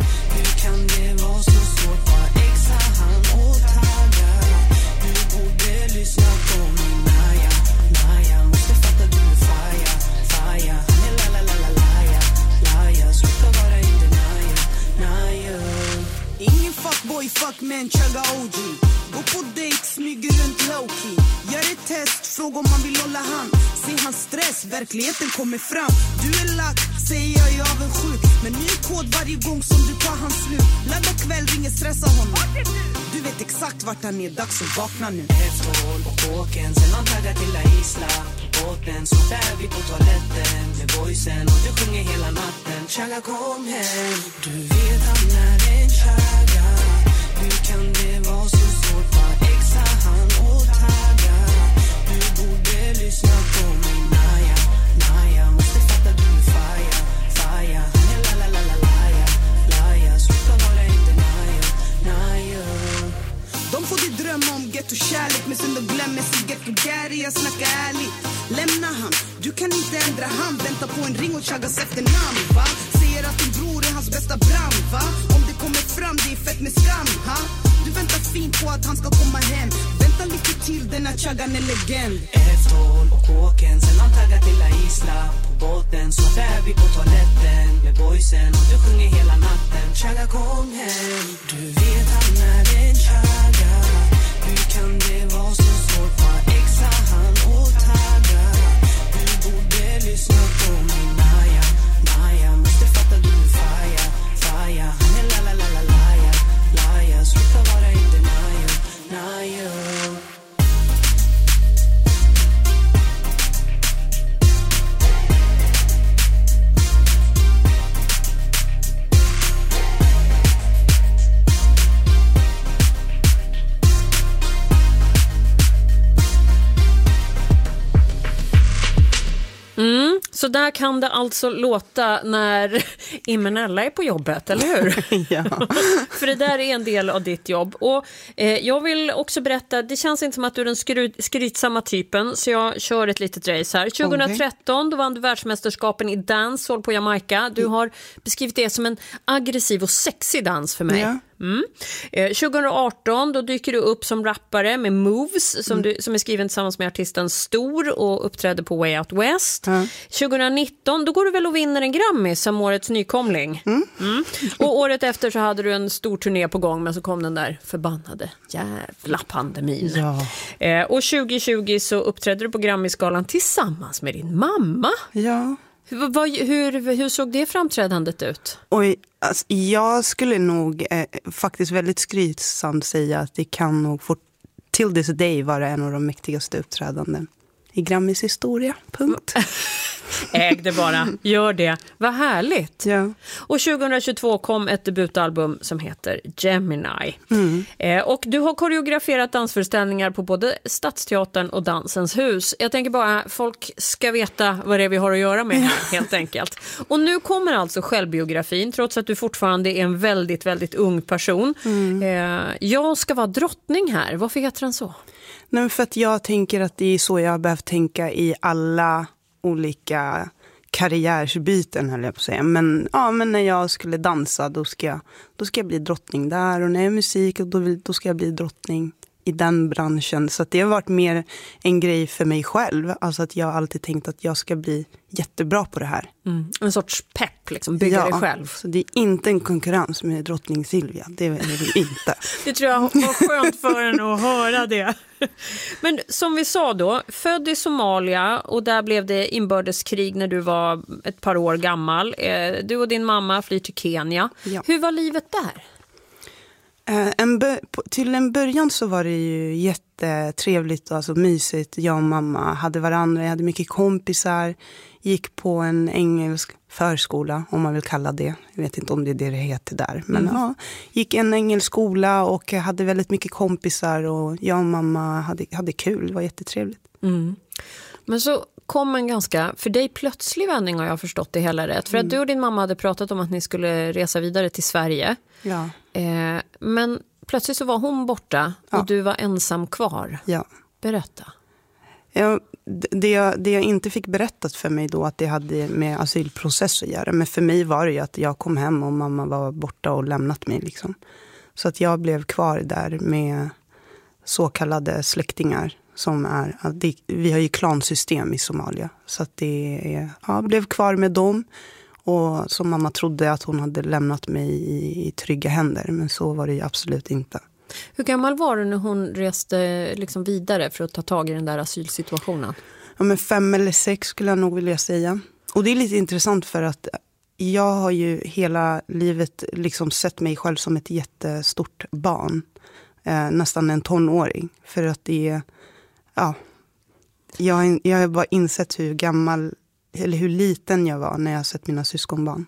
Boy, fuck man, chugga OG. Gå på date, smyger runt low-key. Gör ett test, fråga om man vill hålla hand. Se hans stress, verkligheten kommer fram. Du är lack, säger jag är avundsjuk. Men ny kod varje gång som du tar hans slut. Ladda kväll, ringer, stressa honom. Du vet exakt vart han är, dags att vakna nu. Efterhåll på kåken, sen han taggar till La Isla. Båten, så där vi på toaletten. Med boysen och du sjunger hela natten. Chagga kom hem, du vet han är en chagga. Hur kan det vara så svårt? Var exa han och tagga. Du borde lyssna på mig, Naja. Naja, måste fatta du är faja. Faja, han är la la la la laja. Laja, sluta vara inte Naja. Naja. De får dig drömma om ghetto-kärlek. Men sen de glömmer sig ghetto-gäri. Jag snackar ärligt. Lämna han, du kan inte ändra han. Vänta på en ring och chaggas efter namn, va? Säger att din bror är hans bästa brand, va? Om det kommer fram, det är fett med skam, ha? Du väntar fint på att han ska komma hem. Vänta lite till, denna chaggan är legend. Efterhåll på kåken, sen han taggar till La Isla. På båten, så där vi på toaletten. Med boysen och du sjunger hela natten. Chagga kom hem, du vet han är en chagga. Hur kan det vara så svårt? Var exa han och tagga. Du borde lyssna på mig, Naja. Naja, måste fatta du är faja. Faja, han är la la la la laja. Laja, sluta vara inte Naja. Naja. Så där kan det alltså låta när Imenella är på jobbet, eller hur? Ja. För det där är en del av ditt jobb. Och jag vill också berätta, det känns inte som att du är den skrytsamma typen, så jag kör ett litet race här. 2013 då vann du världsmästerskapen i dancehall på Jamaica. Du har beskrivit det som en aggressiv och sexig dans för mig. Ja. 2018 då dyker du upp som rappare med Moves som är skriven tillsammans med artisten Stor och uppträder på Way Out West. 2019 då går du väl och vinner en Grammy som årets nykomling. Och året efter så hade du en stor turné på gång, men så kom den där förbannade jävla pandemin. Och 2020 så uppträdde du på Grammy-skalan tillsammans med din mamma. Ja. Hur såg det framträdandet ut? Oj, alltså, jag skulle nog faktiskt väldigt skrytsamt säga att det kan nog till this day vara en av de mäktigaste uppträdanden i Grammys historia. Punkt. Äg det bara, gör det. Vad härligt. Ja. Och 2022 kom ett debutalbum som heter Gemini. Och du har koreograferat dansföreställningar på både Stadsteatern och Dansens hus. Jag tänker bara, folk ska veta vad det är vi har att göra med här, helt enkelt. Och nu kommer alltså självbiografin, trots att du fortfarande är en väldigt, väldigt ung person. Jag ska vara drottning här. Varför heter den så? Nej, för att jag tänker att det är så jag har behövt tänka i alla olika karriärsbyten, höll jag på att säga. Men när jag skulle dansa då ska jag bli drottning där, och när jag är musik då ska jag bli drottning i den branschen. Så att det har varit mer en grej för mig själv. Alltså att jag har alltid tänkt att jag ska bli jättebra på det här. En sorts pepp, liksom, bygga dig själv. Så det är inte en konkurrens med drottning Silvia. Det är det inte. Det tror jag var skönt för en att höra det. Men som vi sa då, född i Somalia, och där blev det inbördeskrig när du var ett par år gammal. Du och din mamma flyr till Kenya. Ja. Hur var livet där? Till en början så var det ju jättetrevligt och alltså mysigt. Jag och mamma hade varandra, jag hade mycket kompisar, gick på en engelsk förskola, om man vill kalla det. Jag vet inte om det är det heter där. Men gick en engelsk skola och hade väldigt mycket kompisar, och jag och mamma hade kul, det var jättetrevligt. Men så kom en ganska, för dig, plötslig vändning, har jag förstått det hela rätt. För att du och din mamma hade pratat om att ni skulle resa vidare till Sverige. Ja. Men plötsligt så var hon borta och du var ensam kvar. Ja. Berätta. Ja, det jag inte fick berättat för mig då, att det hade med asylprocess att göra. Men för mig var det ju att jag kom hem och mamma var borta och lämnat mig liksom. Så att jag blev kvar där med så kallade släktingar som är, vi har ju klansystem i Somalia. Så att blev kvar med dem. Och som mamma trodde att hon hade lämnat mig i trygga händer. Men så var det ju absolut inte. Hur gammal var du när hon reste liksom vidare för att ta tag i den där asylsituationen? Ja, men 5 eller 6 skulle jag nog vilja säga. Och det är lite intressant för att jag har ju hela livet liksom sett mig själv som ett jättestort barn. Nästan en tonåring. För att det är... Ja, jag har bara insett hur gammal... eller hur liten jag var när jag sett mina syskonbarn.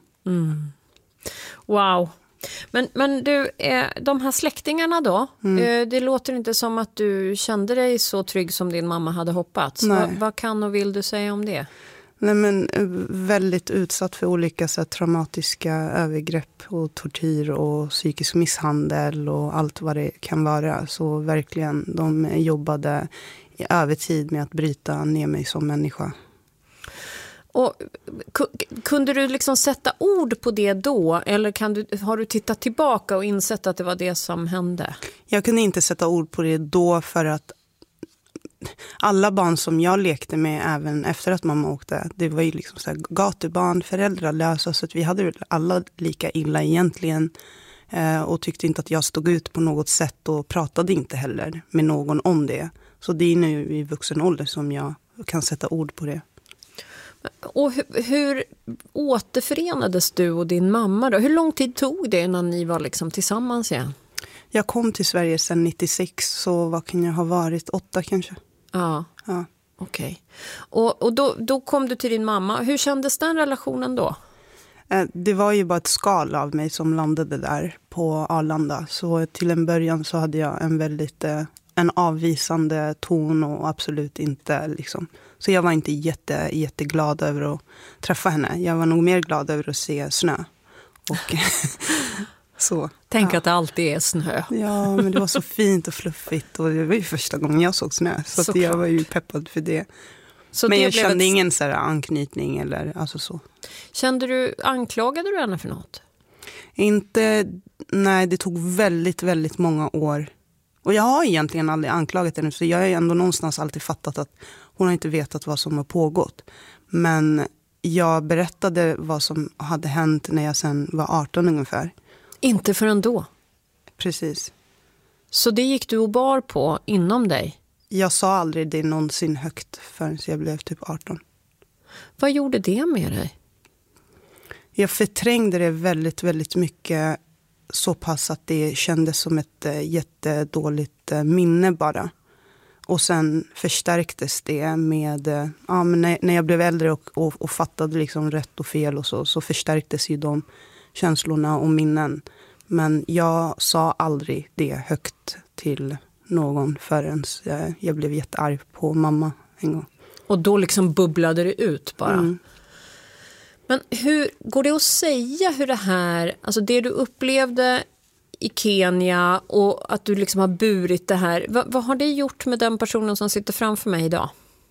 Wow. Men du, de här släktingarna då, det låter inte som att du kände dig så trygg som din mamma hade hoppats. Vad kan och vill du säga om det? Nej, men väldigt utsatt för olika så här, traumatiska övergrepp och tortyr och psykisk misshandel och allt vad det kan vara. Så verkligen, de jobbade i övertid med att bryta ner mig som människa. Och kunde du liksom sätta ord på det då, eller har du tittat tillbaka och insett att det var det som hände? Jag kunde inte sätta ord på det då, för att alla barn som jag lekte med även efter att mamma åkte, det var ju liksom så här gatubarn, föräldralösa, så att vi hade alla lika illa egentligen, och tyckte inte att jag stod ut på något sätt och pratade inte heller med någon om det. Så det är nu i vuxen ålder som jag kan sätta ord på det. Och hur återförenades du och din mamma då? Hur lång tid tog det innan ni var liksom tillsammans igen? Jag kom till Sverige sedan 96, så vad kan jag ha varit? 8 kanske. Ja. Okej. Och då kom du till din mamma. Hur kändes den relationen då? Det var ju bara ett skal av mig som landade där på Arlanda. Så till en början så hade jag en väldigt en avvisande ton och absolut inte liksom. Så jag var inte jätteglad över att träffa henne. Jag var nog mer glad över att se snö. Och så. Tänk att det alltid är snö. Ja, men det var så fint och fluffigt och det var ju första gången jag såg snö. Så att jag var ju peppad för det. Så men jag kände ingen så här anknytning eller alltså så. Anklagade du henne för något? Nej, det tog väldigt, väldigt många år. Och jag har egentligen aldrig anklagat henne, så jag har ändå någonstans alltid fattat att hon har inte vetat vad som har pågått. Men jag berättade vad som hade hänt när jag sen var 18 ungefär. Inte förrän då? Precis. Så det gick du och bar på inom dig? Jag sa aldrig det någonsin högt förrän jag blev typ 18. Vad gjorde det med dig? Jag förträngde det väldigt, väldigt mycket, så pass att det kändes som ett jättedåligt minne bara. Och sen förstärktes det med, men när jag blev äldre och fattade liksom rätt och fel och så förstärktes ju de känslorna och minnen. Men jag sa aldrig det högt till någon förrän jag blev jättearg på mamma en gång. Och då liksom bubblade det ut bara? Mm. Men hur går det att säga hur det här, alltså det du upplevde i Kenya och att du liksom har burit det här, vad har det gjort med den personen som sitter framför mig idag?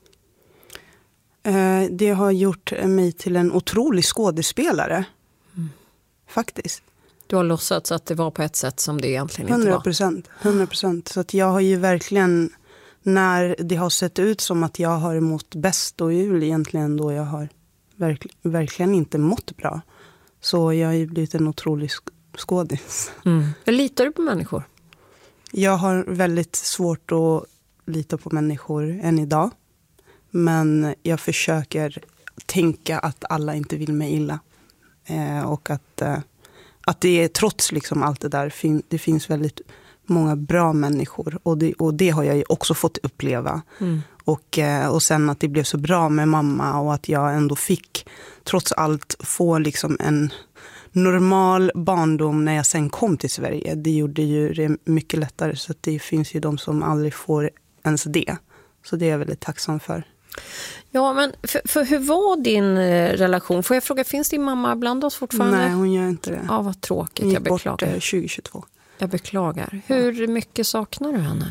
Det har gjort mig till en otrolig skådespelare. Mm. Faktiskt. Du har låtsats att det var på ett sätt som det egentligen inte var. 100%. Så att jag har ju verkligen, när det har sett ut som att jag har mått bäst och jul egentligen då jag har verkligen inte mått bra. Så jag har ju blivit en otrolig skådis. Mm. Litar du på människor? Jag har väldigt svårt att lita på människor än idag. Men jag försöker tänka att alla inte vill mig illa. Och att det är trots liksom allt det där, det finns väldigt många bra människor. Och det har jag ju också fått uppleva. Mm. Och sen att det blev så bra med mamma och att jag ändå fick trots allt få liksom en normal barndom när jag sen kom till Sverige. Det gjorde ju det mycket lättare, så att det finns ju de som aldrig får ens det. Så det är jag väldigt tacksam för. Ja, men för hur var din relation? Får jag fråga, finns din mamma bland oss fortfarande? Nej, hon gör inte det. Ja, vad tråkigt, jag beklagar. Bort 2022. Jag beklagar. Hur mycket saknar du henne?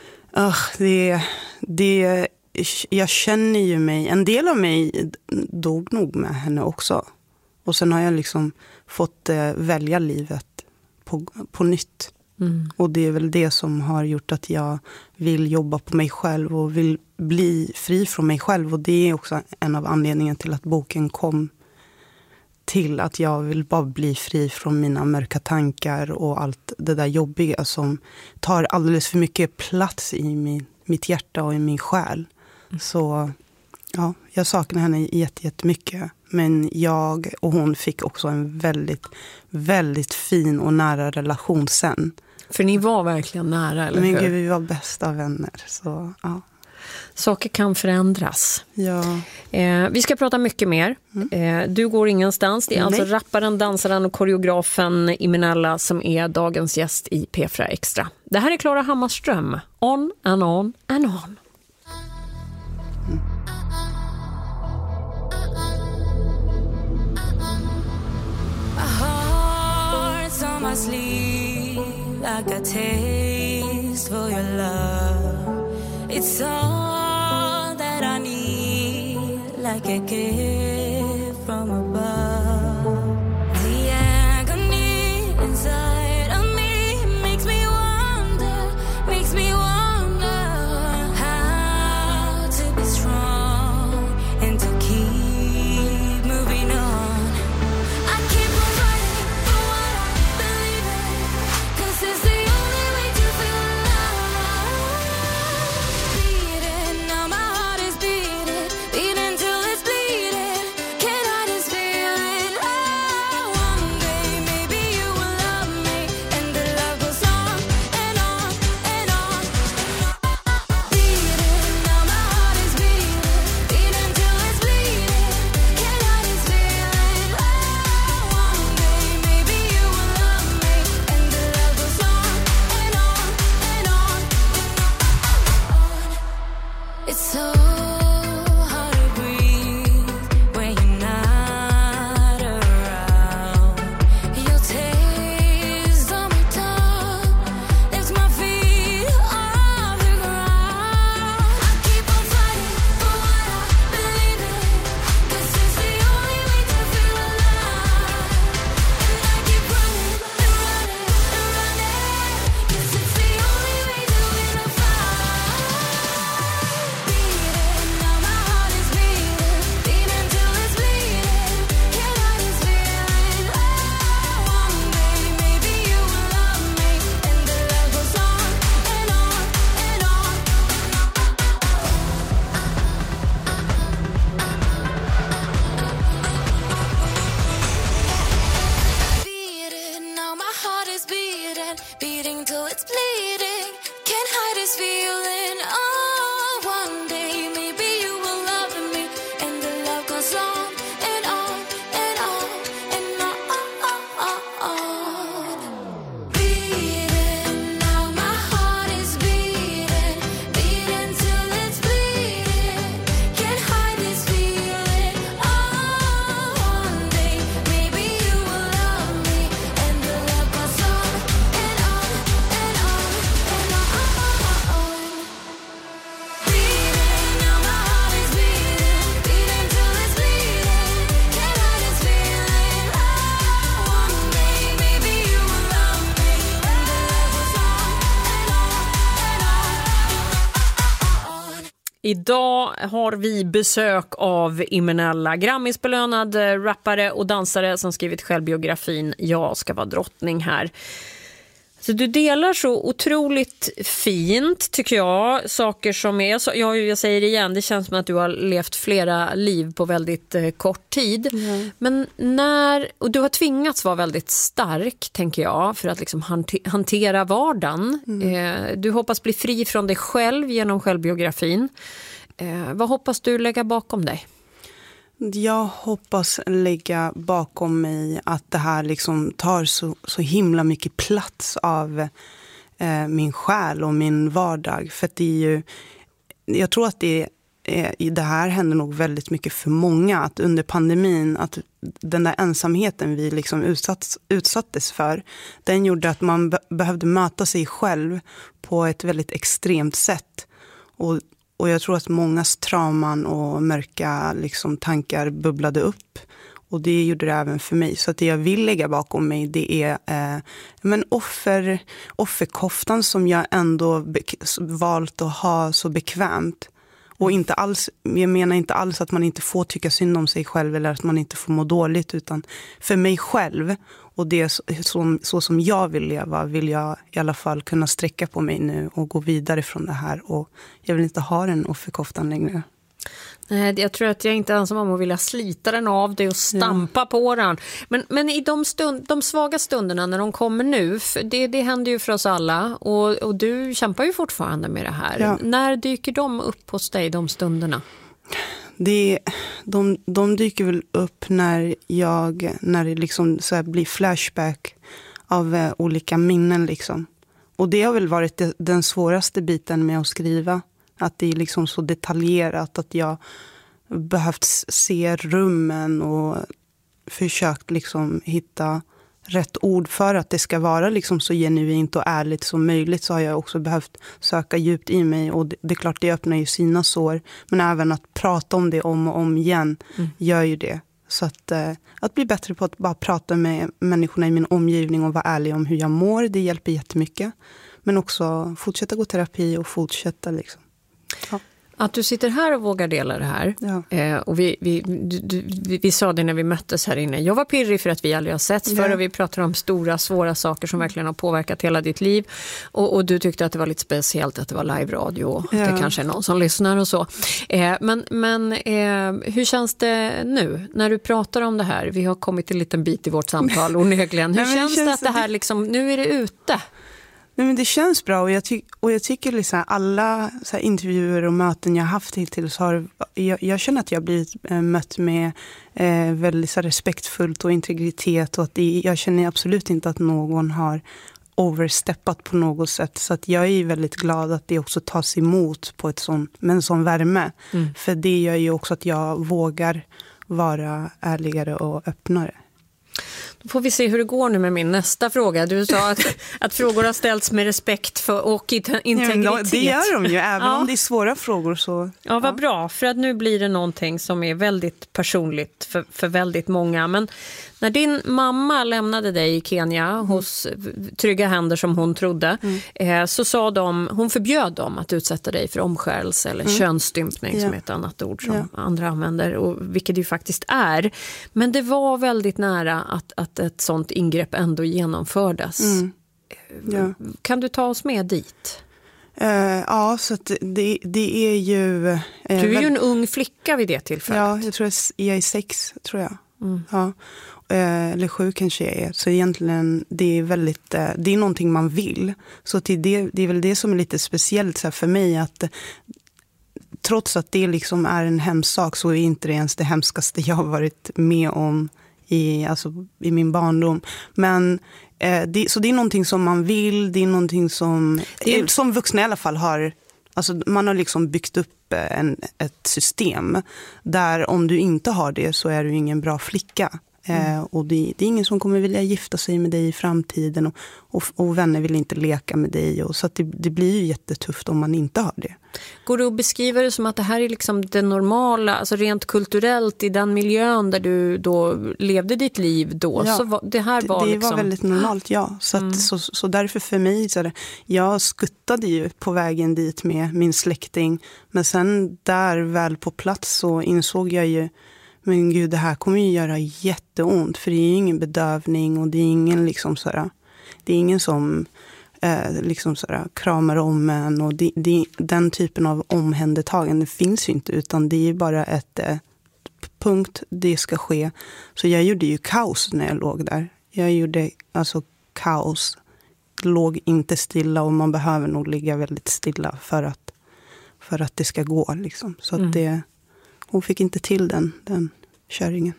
Jag känner ju mig, en del av mig dog nog med henne också. Och sen har jag liksom fått välja livet på nytt. Mm. Och det är väl det som har gjort att jag vill jobba på mig själv och vill bli fri från mig själv. Och det är också en av anledningarna till att boken kom till. Att jag vill bara bli fri från mina mörka tankar och allt det där jobbiga som tar alldeles för mycket plats i mitt hjärta och i min själ. Mm. Så ja, jag saknar henne jättemycket. Men jag och hon fick också en väldigt, väldigt fin och nära relation sen. För ni var verkligen nära, eller hur? Men gud, vi var bästa vänner. Så, ja. Saker kan förändras. Ja. Vi ska prata mycket mer. Du går ingenstans. Det är alltså rapparen, dansaren och koreografen Imenella som är dagens gäst i P4 Extra. Det här är Klara Hammarström. On and on and on. On my sleeve, I got taste for your love. It's all that I need, like a gift from above. The agony inside of me makes me wonder how to be strong and to keep moving on. Beating, now my heart is beating till it's bleeding. Can I just feel so hard to breathe when you're not around. Your taste on my tongue lifts my feet off the ground. I keep on fighting for what I believe in, 'cause it's the only way to feel alive. And I keep running and running and running, 'cause it's the only way to win a fight. Beating, now my heart is beating, beating till it's bleeding. Can't hide this feeling. Oh, one day maybe you will love me, and the love goes on and on and on. Beating, now my heart is beating, beating till it's bleeding. Can't hide this feeling. Oh, one day maybe you will love me, and the love goes on and on and on and on. Beating, now my heart is beating, beating till it's bleeding. Can't hide this feeling. Oh, one day maybe you will love me, and the love goes on and on and on and on. Beating, now my heart is beating, beating till it's bleeding. Can't hide this feeling. Oh, one day maybe you will love me, and the love goes on and on and on. Idag har vi besök av Imenella, Grammisbelönad rappare och dansare som skrivit självbiografin Jag ska vara drottning här. Så du delar så otroligt fint, tycker jag, saker som är, jag säger det igen, det känns som att du har levt flera liv på väldigt kort tid. Men och du har tvingats vara väldigt stark, tänker jag, för att liksom hantera vardagen. Du hoppas bli fri från dig själv genom självbiografin. Vad hoppas du lägga bakom dig? Jag hoppas lägga bakom mig att det här liksom tar så himla mycket plats av min själ och min vardag. För att det är ju, jag tror att det här händer nog väldigt mycket för många. Att under pandemin, att den där ensamheten vi liksom utsattes för, den gjorde att man behövde möta sig själv på ett väldigt extremt sätt. Och jag tror att mångas trauman och mörka liksom tankar bubblade upp. Och det gjorde det även för mig. Så att det jag vill lägga bakom mig, det är offerkoftan som jag ändå valt att ha så bekvämt. Och inte alls, jag menar inte alls att man inte får tycka synd om sig själv eller att man inte får må dåligt, utan för mig själv och det så som jag vill leva, vill jag i alla fall kunna sträcka på mig nu och gå vidare från det här, och jag vill inte ha den offerkoftan längre. Nej, jag tror att jag inte är ensam om att vilja slita den av dig och stampa på den. Men i de svaga stunderna när de kommer nu, det händer ju för oss alla, och du kämpar ju fortfarande med det här. Ja. När dyker de upp hos dig, de stunderna? De dyker väl upp när det liksom så här blir flashback av olika minnen liksom. Och det har väl varit den svåraste biten med att skriva. Att det är liksom så detaljerat, att jag behövt se rummen och försökt liksom hitta rätt ord för att det ska vara liksom så genuint och ärligt som möjligt. Så har jag också behövt söka djupt i mig, och det är klart, det öppnar ju sina sår. Men även att prata om det om och om igen gör ju det. Så att bli bättre på att bara prata med människorna i min omgivning och vara ärlig om hur jag mår, det hjälper jättemycket. Men också fortsätta gå terapi och fortsätta liksom. Ja. Att du sitter här och vågar dela det här. Ja. Och vi sa det när vi möttes här inne. Jag var pirrig för att vi aldrig har setts förr, och vi pratade om stora, svåra saker som verkligen har påverkat hela ditt liv. Och du tyckte att det var lite speciellt att det var live-radio och det kanske är någon som lyssnar och så. Men hur känns det nu när du pratar om det här? Vi har kommit till en liten bit i vårt samtal onekligen. Hur känns det att det här liksom, nu är det ute? Nej, men det känns bra, och jag tycker liksom alla så här intervjuer och möten jag haft hittills jag känner att jag blivit mött med väldigt så här respektfullt och integritet, och att jag känner absolut inte att någon har oversteppat på något sätt. Så att jag är väldigt glad att det också tas emot på med en sån värme. För det gör ju också att jag vågar vara ärligare och öppnare. Då får vi se hur det går nu med min nästa fråga. Du sa att frågor har ställts med respekt för och integritet. Ja, det gör de ju, även om det är svåra frågor. Så, ja, vad bra. För att nu blir det någonting som är väldigt personligt för väldigt många. Men när din mamma lämnade dig i Kenya hos trygga händer som hon trodde, så sa hon förbjöd dem att utsätta dig för omskärelse eller könsstympning som är ett annat ord som andra använder, och vilket det ju faktiskt är. Men det var väldigt nära att ett sånt ingrepp ändå genomfördes. Kan du ta oss med dit? Ja, så att det är ju... du är ju en ung flicka vid det tillfället. Ja, jag tror jag är 6, tror jag. Ja. Eller 7 kanske jag är. Så egentligen det är väldigt, det är någonting man vill. Så det är väl det som är lite speciellt så här, för mig, att trots att det liksom är en hemsak, så är inte det ens det hemskaste jag har varit med om i min barndom. Men så det är någonting som man vill, det är någonting som vuxna i alla fall har. Alltså man har liksom byggt upp ett system där om du inte har det så är du ingen bra flicka. Och det är ingen som kommer vilja gifta sig med dig i framtiden, och vänner vill inte leka med dig. Så att det blir ju jättetufft om man inte har det. Går du att beskriva det som att det här är liksom det normala, alltså rent kulturellt i den miljön där du då levde ditt liv då? Ja, så det här var det liksom... var väldigt normalt, ja. Så därför för mig, jag skuttade ju på vägen dit med min släkting. Men sen där väl på plats så insåg jag ju, men gud, det här kommer ju göra jätteont, för det är ju ingen bedövning och det är ingen liksom sådär, det är ingen som liksom sådär kramar om en, och den typen av omhändertagande finns ju inte, utan det är ju bara ett punkt, det ska ske. Så jag gjorde ju kaos när jag låg där. Jag gjorde alltså kaos, låg inte stilla, och man behöver nog ligga väldigt stilla för att det ska gå liksom. Så att hon fick inte till den köringen.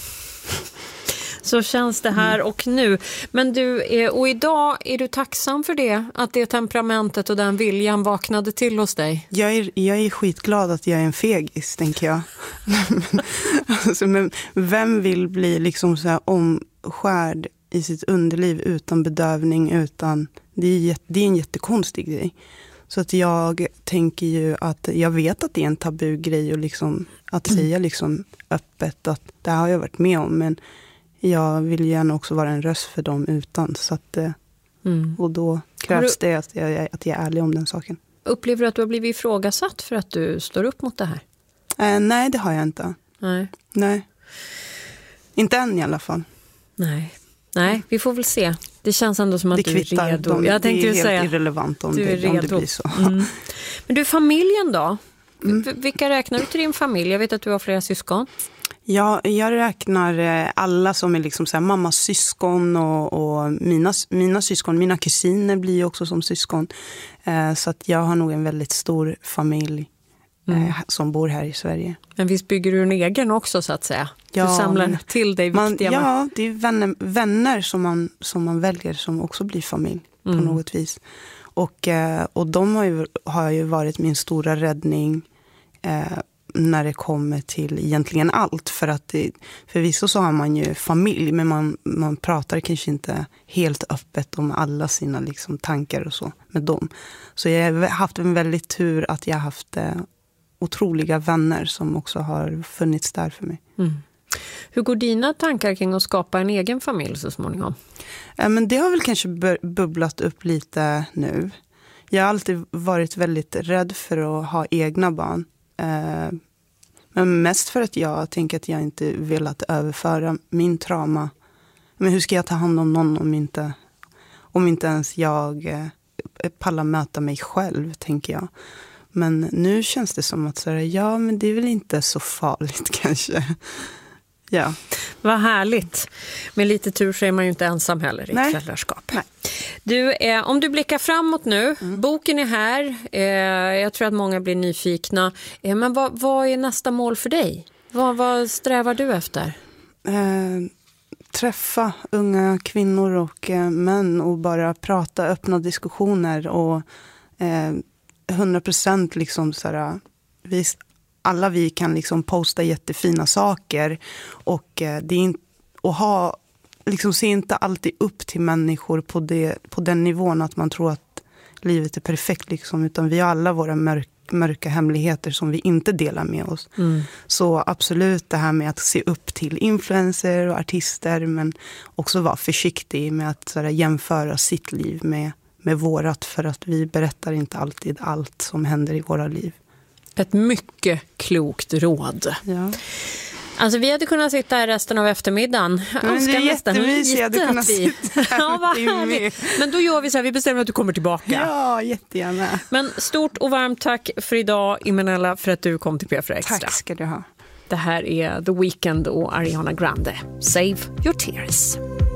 Så känns det här och nu. Men och idag är du tacksam för det? Att det temperamentet och den viljan vaknade till hos dig? Jag är skitglad att jag är en fegis, tänker jag. Alltså, men vem vill bli liksom så här omskärd i sitt underliv utan bedövning? Det är en jättekonstig grej. Så att jag tänker ju att jag vet att det är en tabugrej, och liksom att säga liksom öppet att det här har jag varit med om, men jag vill gärna också vara en röst för dem utan. Så att, och då krävs det att jag är ärlig om den saken. Upplever du att du har blivit ifrågasatt för att du står upp mot det här? Nej, det har jag inte. Nej. Inte än i alla fall. Nej, vi får väl se. Det känns ändå som att det du är redo. Jag tänkte det är helt säga irrelevant om du är redo. Om det blir så. Men du, familjen då? Vilka räknar du till din familj? Jag vet att du har flera syskon. Ja, jag räknar alla som är liksom så här, mammas syskon och mina syskon. Mina kusiner blir ju också som syskon. Så att jag har nog en väldigt stor familj som bor här i Sverige. Men visst bygger du en egen också, så att säga? Ja, du samlar till dig viktiga... Ja, det är vänner som man väljer som också blir familj på något vis. Och de har ju varit min stora räddning när det kommer till egentligen allt. Förvisso så har man ju familj, men man pratar kanske inte helt öppet om alla sina liksom tankar och så med dem. Så jag har haft en väldigt tur att jag har haft otroliga vänner som också har funnits där för mig. Hur går dina tankar kring att skapa en egen familj så småningom? Men det har väl kanske bubblat upp lite nu. Jag har alltid varit väldigt rädd för att ha egna barn. Men mest för att jag tänker att jag inte velat överföra min trauma. Men hur ska jag ta hand om någon om inte ens jag pallar möta mig själv, tänker jag. Men nu känns det som att säga, men det är väl inte så farligt kanske. Ja. Vad härligt. Med lite tur så är man ju inte ensam heller i ett föräldraskap. Nej. Du, om du blickar framåt nu, boken är här. Jag tror att många blir nyfikna. Men vad är nästa mål för dig? Vad strävar du efter? träffa unga kvinnor och män och bara prata, öppna diskussioner och 100% liksom såhär, alla vi kan liksom posta jättefina saker och det är inte, och ha liksom, se inte alltid upp till människor på den nivån att man tror att livet är perfekt liksom, utan vi har alla våra mörka hemligheter som vi inte delar med oss. Så absolut det här med att se upp till influencer och artister, men också vara försiktig med att sådär, jämföra sitt liv med vårat, för att vi berättar inte alltid allt som händer i våra liv. Ett mycket klokt råd. Ja. Alltså vi hade kunnat sitta här resten av eftermiddagen. Men det är jättemysigt, jag hade kunnat sitta här. Ja, vad härligt. Men då gör vi så här, vi bestämmer att du kommer tillbaka. Ja, jättegärna. Men stort och varmt tack för idag, Imenella, för att du kom till P4 Extra. Tack ska du ha. Det här är The Weeknd och Ariana Grande. Save your tears.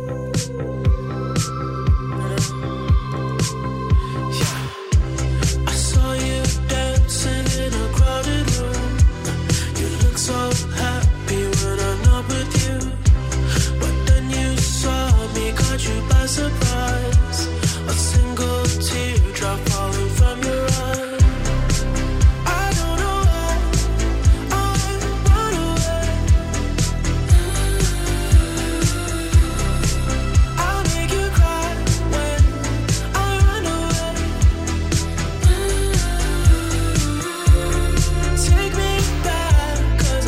So happy when I'm not with you, but then you saw me, caught you by surprise. A single teardrop falling from your eye. I don't know why I run away. I'll make you cry when I run away. Take me back.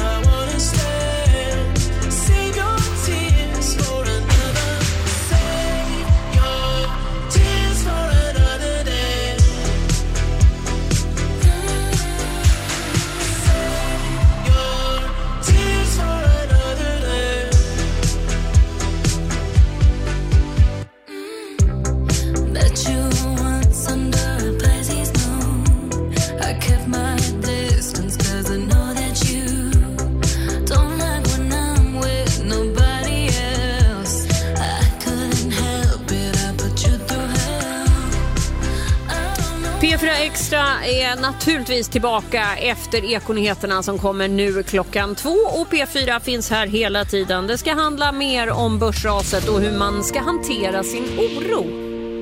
Save your tears for another. Save your tears for another day. Save your tears for another day. Bet you once under a Pisces moon I kept my distance 'cause I know that you don't like when I'm with nobody else. I couldn't help it, I put you through hell. P4 Extra är naturligtvis tillbaka efter Ekonyheterna som kommer nu klockan 2, och P4 finns här hela tiden. Det ska handla mer om börsraset och hur man ska hantera sin oro.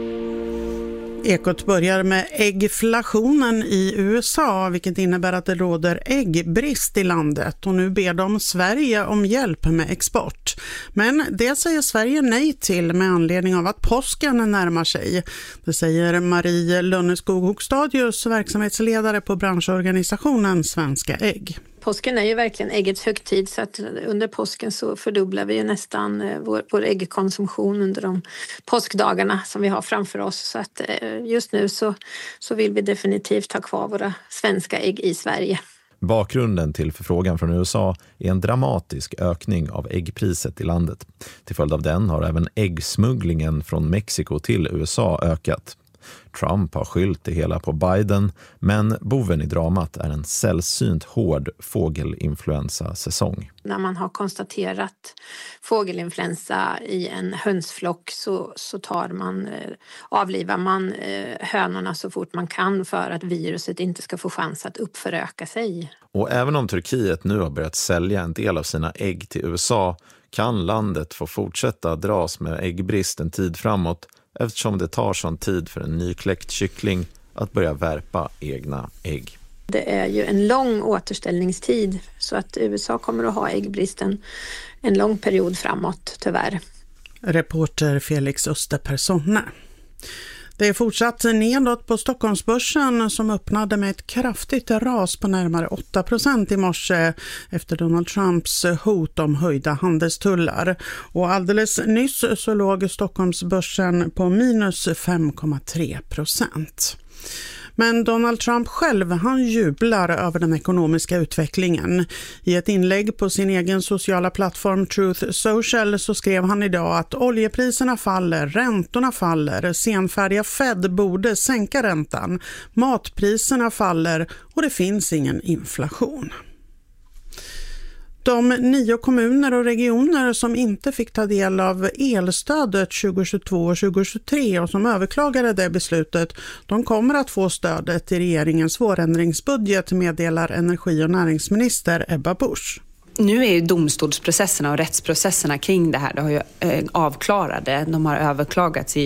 Ekot börjar med äggflationen i USA, vilket innebär att det råder äggbrist i landet, och nu ber de Sverige om hjälp med export. Men det säger Sverige nej till med anledning av att påsken närmar sig. Det säger Marie Lönneskog-Hogstadius, verksamhetsledare på branschorganisationen Svenska Ägg. Påsken är ju verkligen äggets högtid, så att under påsken så fördubblar vi ju nästan vår äggkonsumtion under de påskdagarna som vi har framför oss. Så att just nu så vill vi definitivt ha kvar våra svenska ägg i Sverige. Bakgrunden till förfrågan från USA är en dramatisk ökning av äggpriset i landet. Till följd av den har även äggsmugglingen från Mexiko till USA ökat. Trump har skyllt det hela på Biden, men boven i dramat är en sällsynt hård fågelinfluensasäsong. När man har konstaterat fågelinfluensa i en hönsflock så avlivar man hönorna så fort man kan för att viruset inte ska få chans att uppföröka sig. Och även om Turkiet nu har börjat sälja en del av sina ägg till USA kan landet få fortsätta dras med äggbrist en tid framåt, eftersom det tar sån tid för en nykläckt kyckling att börja värpa egna ägg. Det är ju en lång återställningstid, så att USA kommer att ha äggbristen en lång period framåt, tyvärr. Reporter Felix Österpersonne. Det är fortsatt nedåt på Stockholmsbörsen som öppnade med ett kraftigt ras på närmare 8% i morse efter Donald Trumps hot om höjda handelstullar. Och alldeles nyss så låg Stockholmsbörsen på minus 5,3%. Men Donald Trump själv, han jublar över den ekonomiska utvecklingen. I ett inlägg på sin egen sociala plattform Truth Social så skrev han idag att oljepriserna faller, räntorna faller, senfärdiga Fed borde sänka räntan, matpriserna faller och det finns ingen inflation. De 9 kommuner och regioner som inte fick ta del av elstödet 2022 och 2023 och som överklagade det beslutet, de kommer att få stödet i regeringens vårändringsbudget, meddelar energi- och näringsminister Ebba Busch. Nu är ju domstolsprocesserna och rättsprocesserna kring det här, det har ju avklarade, de har överklagats i